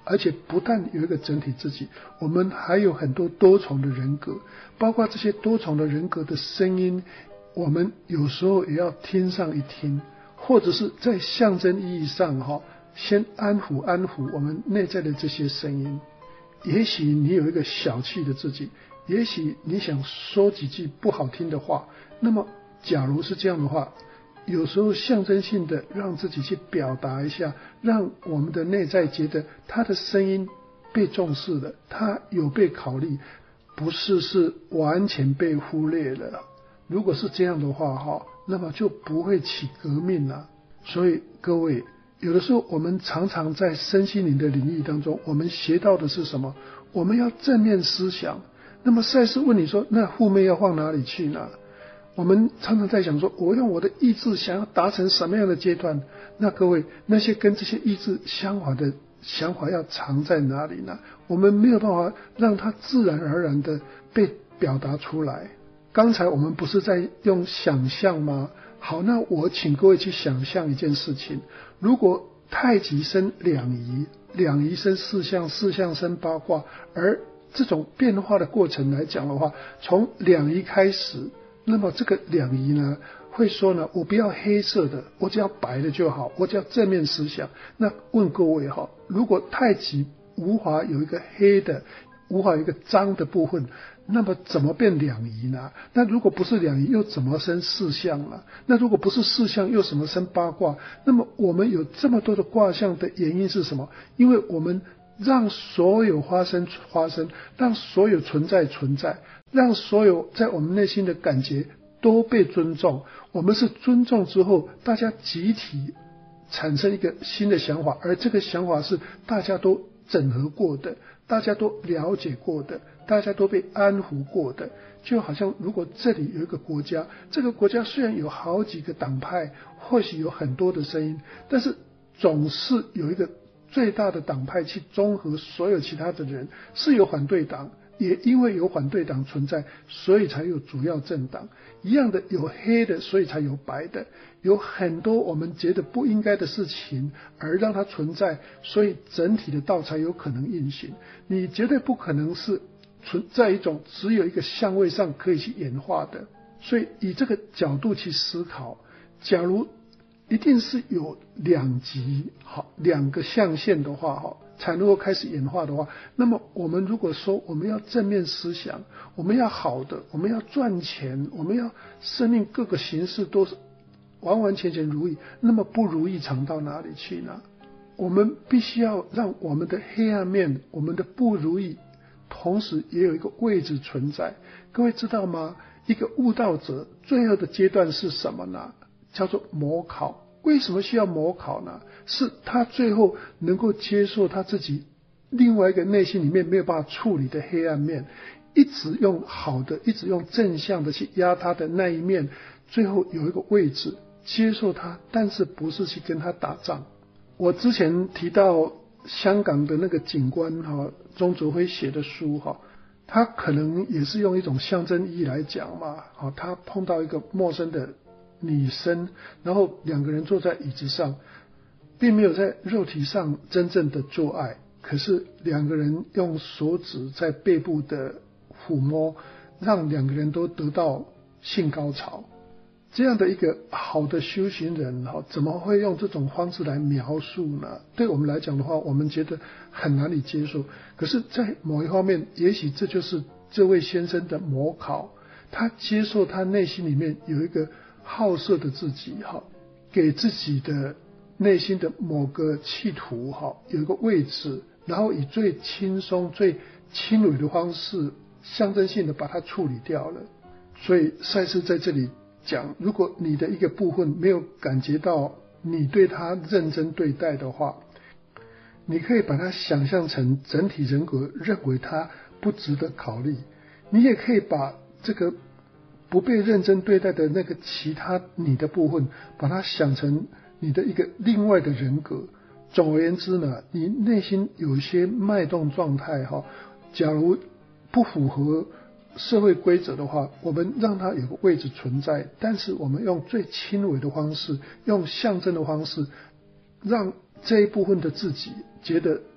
而且不但有一个整体自己，我们还有很多多重的人格，包括这些多重的人格的声音，我们有时候也要听上一听，或者是在象征意义上哈，先安抚安抚我们内在的这些声音。也许你有一个小气的自己，也许你想说几句不好听的话，那么假如是这样的话，有时候象征性的让自己去表达一下，让我们的内在觉得他的声音被重视了，他有被考虑，不是是完全被忽略了。如果是这样的话哈，那么就不会起革命了。所以各位，有的时候我们常常在身心灵的领域当中，我们学到的是什么？我们要正面思想。那么赛斯问你说，那负面要放哪里去呢？我们常常在想说，我用我的意志想要达成什么样的阶段？那各位，那些跟这些意志相反的想法要藏在哪里呢？我们没有办法让它自然而然的被表达出来。刚才我们不是在用想象吗？好，那我请各位去想象一件事情，如果太极生两仪，两仪生四象，四象生八卦，而这种变化的过程来讲的话，从两仪开始，那么这个两仪呢会说呢，我不要黑色的，我只要白的就好，我只要正面思想。那问各位哈，如果太极无法有一个黑的，无法有一个脏的部分，那么怎么变两仪呢？那如果不是两仪，又怎么生四象呢？那如果不是四象，又怎么生八卦？那么我们有这么多的卦象的原因是什么？因为我们让所有发生发生，让所有存在存在，让所有在我们内心的感觉都被尊重。我们是尊重之后，大家集体产生一个新的想法，而这个想法是大家都整合过的，大家都了解过的，大家都被安抚过的。就好像如果这里有一个国家，这个国家虽然有好几个党派，或许有很多的声音，但是总是有一个最大的党派去综合所有其他的人，是有反对党，也因为有反对党存在，所以才有主要政党。一样的，有黑的，所以才有白的。有很多我们觉得不应该的事情，而让它存在，所以整体的道才有可能运行。你绝对不可能是存在一种只有一个相位上可以去演化的。所以以这个角度去思考，假如一定是有两极，好，两个象限的话，哈，才能够开始演化的话，那么我们如果说我们要正面思想，我们要好的，我们要赚钱，我们要生命各个形式都是完完全全如意，那么不如意藏到哪里去呢？我们必须要让我们的黑暗面，我们的不如意，同时也有一个位置存在。各位知道吗？一个悟道者最后的阶段是什么呢？叫做模考。为什么需要模考呢？是他最后能够接受他自己另外一个内心里面没有办法处理的黑暗面，一直用好的，一直用正向的去压他的那一面，最后有一个位置接受他，但是不是去跟他打仗。我之前提到香港的那个警官哈，钟祖辉写的书哈，他可能也是用一种象征意义来讲嘛。好，他碰到一个陌生的女生，然后两个人坐在椅子上，并没有在肉体上真正的做爱，可是两个人用手指在背部的抚摸，让两个人都得到性高潮。这样的一个好的修行人怎么会用这种方式来描述呢？对我们来讲的话，我们觉得很难以接受。可是在某一方面，也许这就是这位先生的模考，他接受他内心里面有一个好色的自己，给自己的内心的某个企图有一个位置，然后以最轻松最轻微的方式象征性的把它处理掉了。所以赛斯在这里讲，如果你的一个部分没有感觉到你对他认真对待的话，你可以把它想象成整体人格认为他不值得考虑。你也可以把这个不被认真对待的那个其他你的部分，把它想成你的一个另外的人格。总而言之呢，你内心有一些脉动状态哈，假如不符合社会规则的话，我们让它有个位置存在，但是我们用最轻微的方式，用象征的方式，让这一部分的自己觉得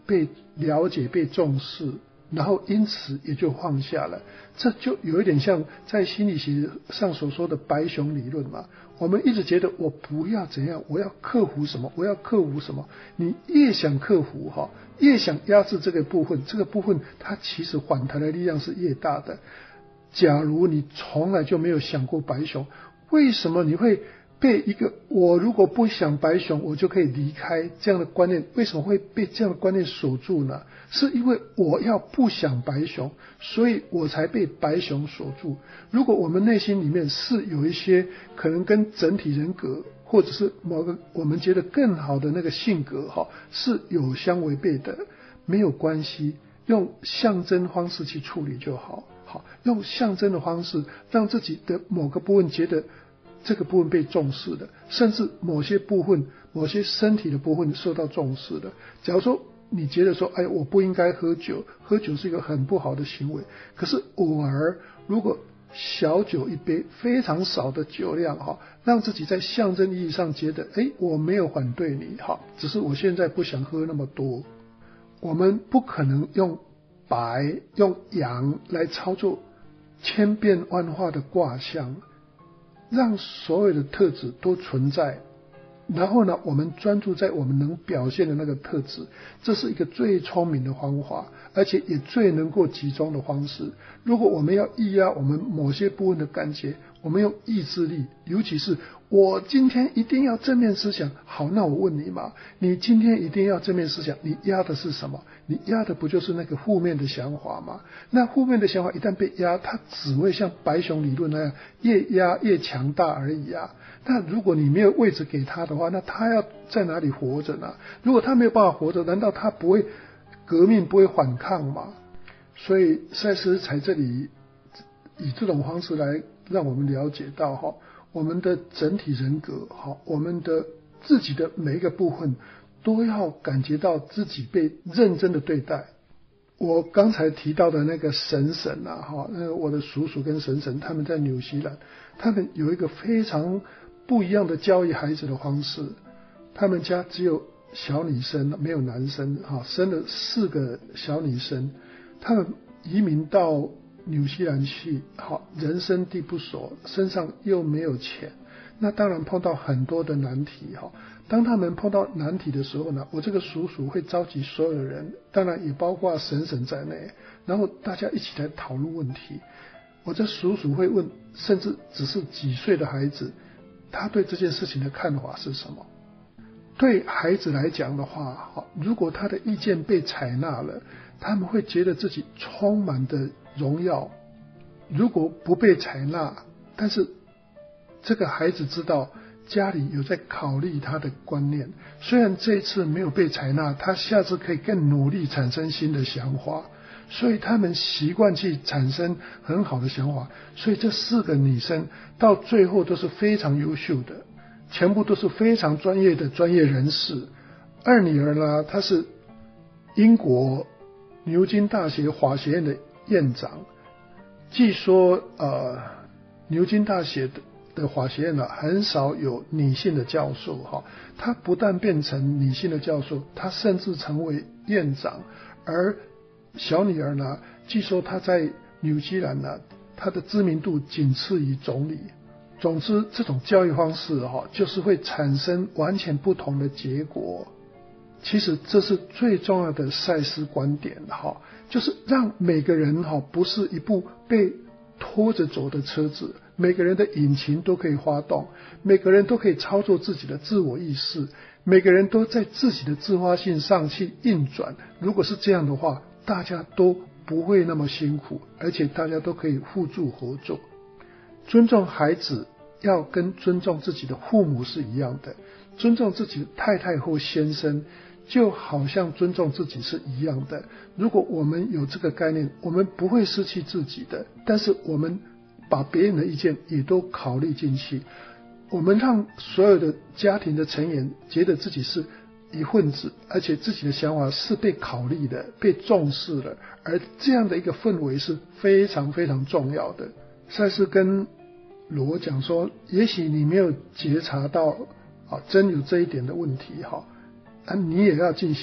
被了解、被重视，然后因此也就放下了。这就有一点像在心理学上所说的白熊理论嘛。我们一直觉得我不要怎样，我要克服什么，我要克服什么。你越想克服哈，越想压制这个部分，这个部分它其实反弹的力量是越大的。假如你从来就没有想过白熊，为什么你会被一个我如果不想白熊我就可以离开这样的观念，为什么会被这样的观念锁住呢？是因为我要不想白熊，所以我才被白熊锁住。如果我们内心里面是有一些可能跟整体人格或者是某个我们觉得更好的那个性格哈是有相违背的，没有关系，用象征方式去处理就好。好，用象征的方式让自己的某个部分觉得这个部分被重视的，甚至某些部分某些身体的部分受到重视的。假如说你觉得说哎，我不应该喝酒，喝酒是一个很不好的行为，可是偶尔如果小酒一杯，非常少的酒量哈，让自己在象征意义上觉得哎，我没有反对你哈，只是我现在不想喝那么多。我们不可能用白用阳来操作千变万化的卦象，让所有的特质都存在，然后呢我们专注在我们能表现的那个特质，这是一个最聪明的方法，而且也最能够集中的方式。如果我们要抑压我们某些部分的感觉，我们用意志力，尤其是我今天一定要正面思想。好，那我问你嘛，你今天一定要正面思想，你压的是什么？你压的不就是那个负面的想法吗？那负面的想法一旦被压，它只会像白熊理论那样越压越强大而已啊。那如果你没有位置给他的话，那他要在哪里活着呢？如果他没有办法活着，难道他不会革命，不会反抗吗？所以赛斯才这里以这种方式来让我们了解到哈，我们的整体人格哈，我们的自己的每一个部分都要感觉到自己被认真的对待。我刚才提到的那个婶婶啊哈，那我的叔叔跟婶婶他们在纽西兰，他们有一个非常不一样的教育孩子的方式。他们家只有小女生没有男生哈，生了四个小女生，他们移民到纽西兰去，好，人生地不熟，身上又没有钱，那当然碰到很多的难题哈。当他们碰到难题的时候呢，我这个叔叔会召集所有的人，当然也包括婶婶在内，然后大家一起来讨论问题。我这叔叔会问，甚至只是几岁的孩子，他对这件事情的看法是什么？对孩子来讲的话，如果他的意见被采纳了，他们会觉得自己充满的荣耀。如果不被采纳，但是这个孩子知道家里有在考虑他的观念，虽然这一次没有被采纳，他下次可以更努力产生新的想法，所以他们习惯去产生很好的想法。所以这四个女生到最后都是非常优秀的，全部都是非常专业的专业人士。二女儿呢，她是英国牛津大学法学院的院长。据说呃，牛津大学的的法学院呢，很少有女性的教授哈。她不但变成女性的教授，她甚至成为院长。而小女儿呢，据说她在纽西兰呢，她的知名度仅次于总理。总之，这种教育方式哈，就是会产生完全不同的结果。其实这是最重要的赛斯观点哈，就是让每个人哈不是一部被拖着走的车子，每个人的引擎都可以发动，每个人都可以操作自己的自我意识，每个人都在自己的自发性上去运转。如果是这样的话，大家都不会那么辛苦，而且大家都可以互助合作。尊重孩子要跟尊重自己的父母是一样的，尊重自己的太太或先生就好像尊重自己是一样的。如果我们有这个概念，我们不会失去自己的，但是我们把别人的意见也都考虑进去，我们让所有的家庭的成员觉得自己是一份子，而且自己的想法是被考虑的，被重视的，而这样的一个氛围是非常非常重要的。赛斯跟罗讲说，也许你没有觉察到啊，真有这一点的问题哈，啊，你也要进行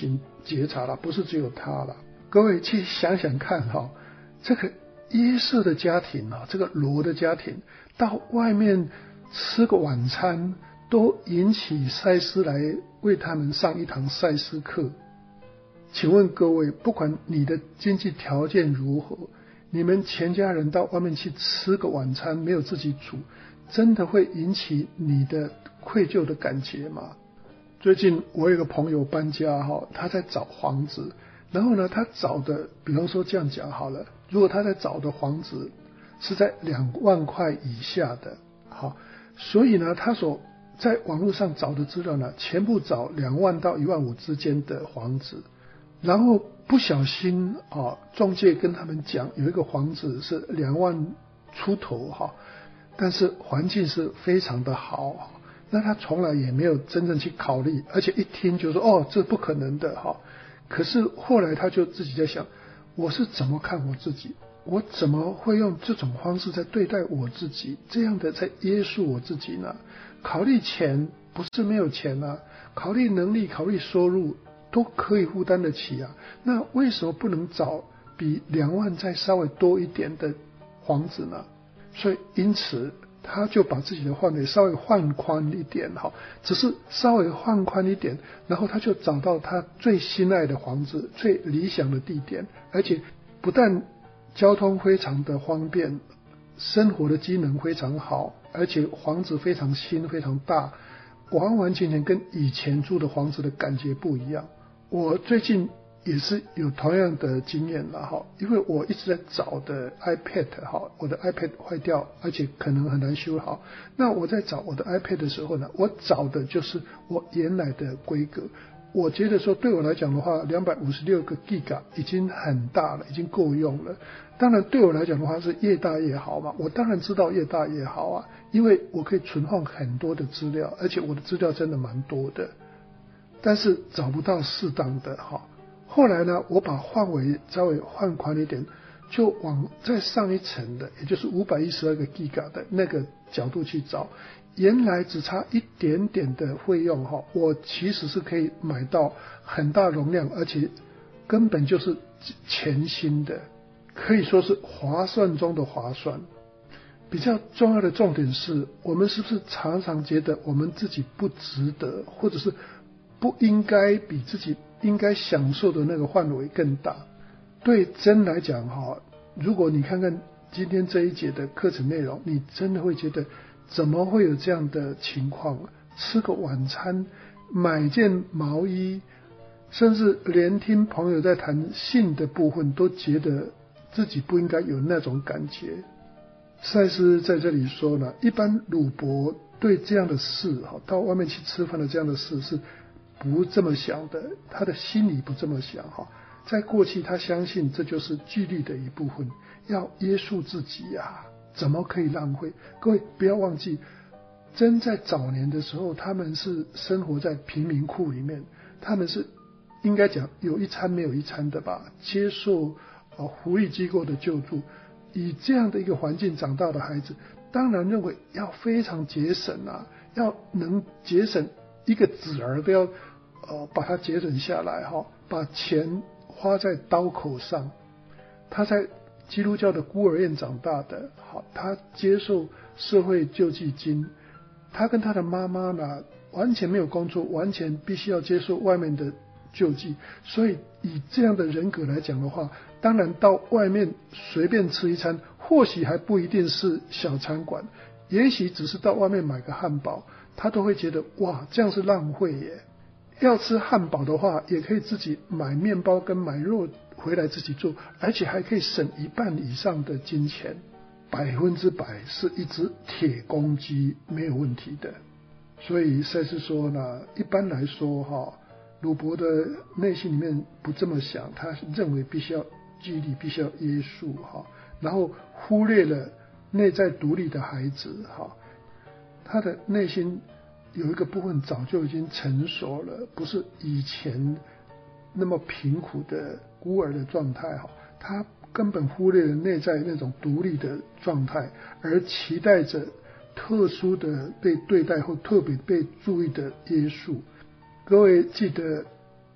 觉察了，不是只有他了。各位去想想看哈，这个约瑟的家庭啊，这个罗的家庭到外面吃个晚餐，都引起赛斯来为他们上一堂赛斯课。请问各位，不管你的经济条件如何，你们全家人到外面去吃个晚餐，没有自己煮，真的会引起你的愧疚的感觉吗？最近我有个朋友搬家哈，他在找房子，然后呢，他找的，比方说这样讲好了，如果他在找的房子是在两万块以下的，好，所以呢，他所在网络上找的资料呢，全部找两万到一万五之间的房子。然后不小心啊，中介跟他们讲有一个房子是两万出头哈，但是环境是非常的好，那他从来也没有真正去考虑，而且一听就说哦，这不可能的哈。可是后来他就自己在想，我是怎么看我自己？我怎么会用这种方式在对待我自己？这样的在约束我自己呢？考虑钱不是没有钱啊，考虑能力，考虑收入。都可以负担得起啊，那为什么不能找比两万再稍微多一点的房子呢？所以因此他就把自己的范围稍微放宽一点哈，只是稍微放宽一点，然后他就找到他最心爱的房子，最理想的地点，而且不但交通非常的方便，生活的机能非常好，而且房子非常新非常大，完完全全跟以前住的房子的感觉不一样。我最近也是有同样的经验了哈，因为我一直在找的 iPad 哈，我的 iPad 坏掉，而且可能很难修好。那我在找我的 iPad 的时候呢，我找的就是我原来的规格。我觉得说对我来讲的话，两百五十六个 G B 已经很大了，已经够用了。当然对我来讲的话是越大越好嘛，我当然知道越大越好啊，因为我可以存放很多的资料，而且我的资料真的蛮多的。但是找不到适当的哈，后来呢，我把范围稍微放宽一点，就往再上一层的，也就是五百一十二个 G B 的那个角度去找。原来只差一点点的费用哈，我其实是可以买到很大容量，而且根本就是全新的，可以说是划算中的划算。比较重要的重点是，我们是不是常常觉得我们自己不值得，或者是不应该比自己应该享受的那个范围更大？对真来讲哈，如果你看看今天这一节的课程内容，你真的会觉得怎么会有这样的情况？吃个晚餐，买件毛衣，甚至连听朋友在谈性的部分，都觉得自己不应该有那种感觉。赛斯在这里说呢，一般鲁伯对这样的事，到外面去吃饭的这样的事是不这么想的，他的心里不这么想哈。在过去他相信这就是纪律的一部分，要约束自己呀、啊，怎么可以浪费？各位不要忘记，真在早年的时候，他们是生活在贫民窟里面，他们是应该讲有一餐没有一餐的吧，接受呃福利机构的救助。以这样的一个环境长大的孩子，当然认为要非常节省啊，要能节省一个子儿都要呃把它节省下来哈，把钱花在刀口上。他在基督教的孤儿院长大的，好，他接受社会救济金，他跟他的妈妈呢完全没有工作，完全必须要接受外面的救济，所以以这样的人格来讲的话，当然到外面随便吃一餐，或许还不一定是小餐馆，也许只是到外面买个汉堡，他都会觉得哇，这样是浪费耶。要吃汉堡的话，也可以自己买面包跟买肉回来自己做，而且还可以省一半以上的金钱，百分之百是一只铁公鸡，没有问题的。所以赛斯说呢，一般来说哈，鲁伯的内心里面不这么想，他认为必须要纪律，必须要约束哈，然后忽略了内在独立的孩子哈，他的内心有一个部分早就已经成熟了，不是以前那么贫苦的孤儿的状态哈，他根本忽略了内在那种独立的状态，而期待着特殊的被对待或特别被注意的约束。各位记得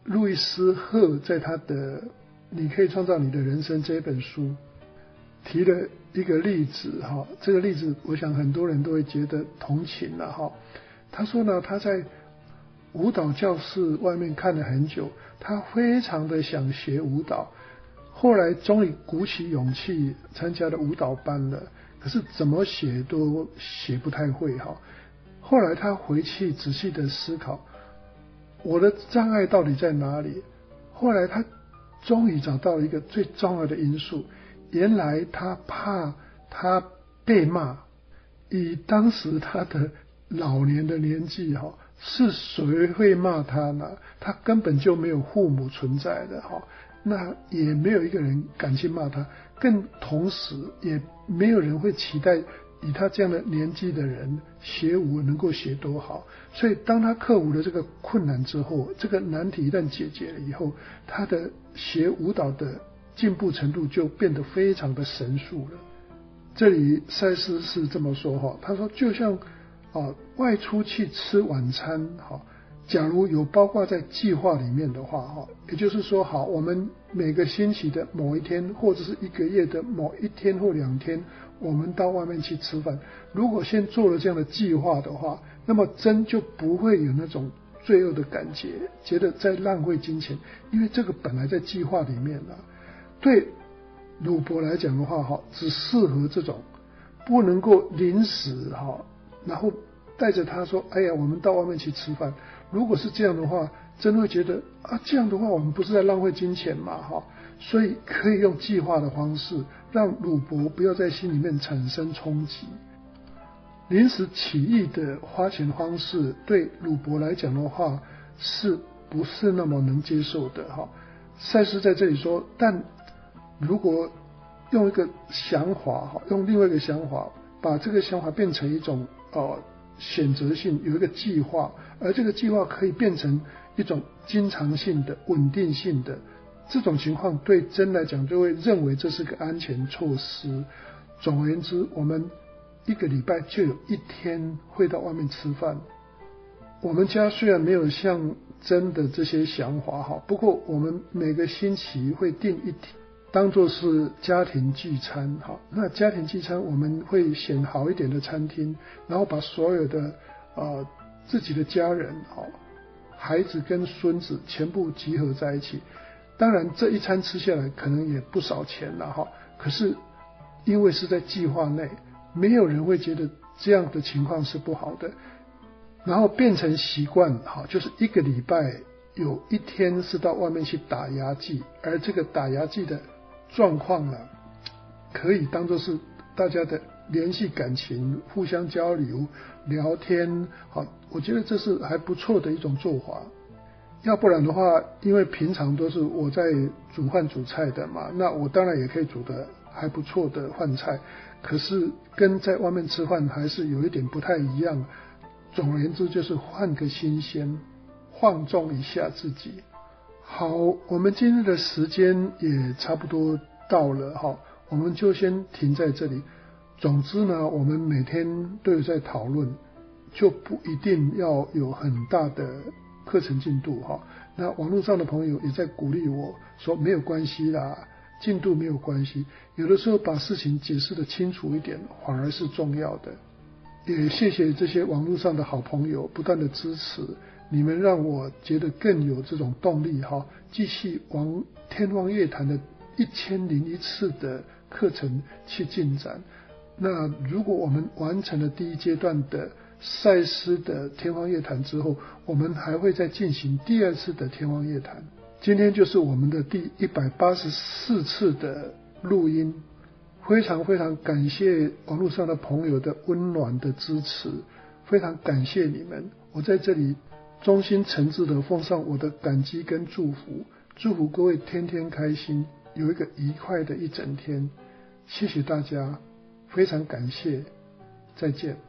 路易斯·赫在他的《你可以创造你的人生》这本书提了一个例子哈，这个例子我想很多人都会觉得同情了哈。他说呢，他在舞蹈教室外面看了很久，他非常的想学舞蹈，后来终于鼓起勇气参加了舞蹈班了，可是怎么写都写不太会哈。后来他回去仔细的思考，我的障碍到底在哪里？后来他终于找到一个最重要的因素，原来他怕他被骂。以当时他的老年的年纪哈，是谁会骂他呢？他根本就没有父母存在的哈，那也没有一个人敢去骂他，更同时也没有人会期待以他这样的年纪的人学舞能够学多好。所以当他克服了这个困难之后，这个难题一旦解决了以后，他的学舞蹈的进步程度就变得非常的神速了。这里赛斯是这么说哈，他说就像啊外出去吃晚餐哈，假如有包括在计划里面的话哈，也就是说好，我们每个星期的某一天或者是一个月的某一天或两天，我们到外面去吃饭，如果先做了这样的计划的话，那么真就不会有那种罪恶的感觉，觉得在浪费金钱，因为这个本来在计划里面了。对鲁伯来讲的话哈，只适合这种不能够临时哈，然后带着他说哎呀我们到外面去吃饭，如果是这样的话，真会觉得啊这样的话我们不是在浪费金钱嘛哈，所以可以用计划的方式让鲁伯不要在心里面产生冲击。临时起意的花钱方式对鲁伯来讲的话是不是那么能接受的哈？赛斯在这里说，但如果用一个想法，用另外一个想法，把这个想法变成一种呃选择性，有一个计划，而这个计划可以变成一种经常性的、稳定性的，这种情况对真来讲就会认为这是个安全措施。总而言之，我们一个礼拜就有一天会到外面吃饭。我们家虽然没有像真的这些想法哈，不过我们每个星期会定一天当作是家庭聚餐哈。那家庭聚餐我们会选好一点的餐厅，然后把所有的呃自己的家人哈，孩子跟孙子全部集合在一起。当然这一餐吃下来可能也不少钱了哈，可是因为是在计划内，没有人会觉得这样的情况是不好的。然后变成习惯哈，就是一个礼拜有一天是到外面去打牙祭，而这个打牙祭的状况呢，可以当作是大家的联系感情、互相交流、聊天，好，我觉得这是还不错的一种做法。要不然的话，因为平常都是我在煮饭煮菜的嘛，那我当然也可以煮的还不错的饭菜，可是跟在外面吃饭还是有一点不太一样。总而言之，就是换个新鲜，放纵一下自己。好，我们今日的时间也差不多到了哈，我们就先停在这里。总之呢，我们每天都有在讨论，就不一定要有很大的课程进度哈。那网络上的朋友也在鼓励我说没有关系啦，进度没有关系，有的时候把事情解释得清楚一点反而是重要的。也谢谢这些网络上的好朋友不断的支持，你们让我觉得更有这种动力哈，继续往天方夜谭的一千零一次的课程去进展。那如果我们完成了第一阶段的赛斯的天方夜谭之后，我们还会再进行第二次的天方夜谭。今天就是我们的第一百八十四次的录音。非常非常感谢网络上的朋友的温暖的支持，非常感谢你们，我在这里衷心诚挚的奉上我的感激跟祝福，祝福各位天天开心，有一个愉快的一整天。谢谢大家，非常感谢，再见。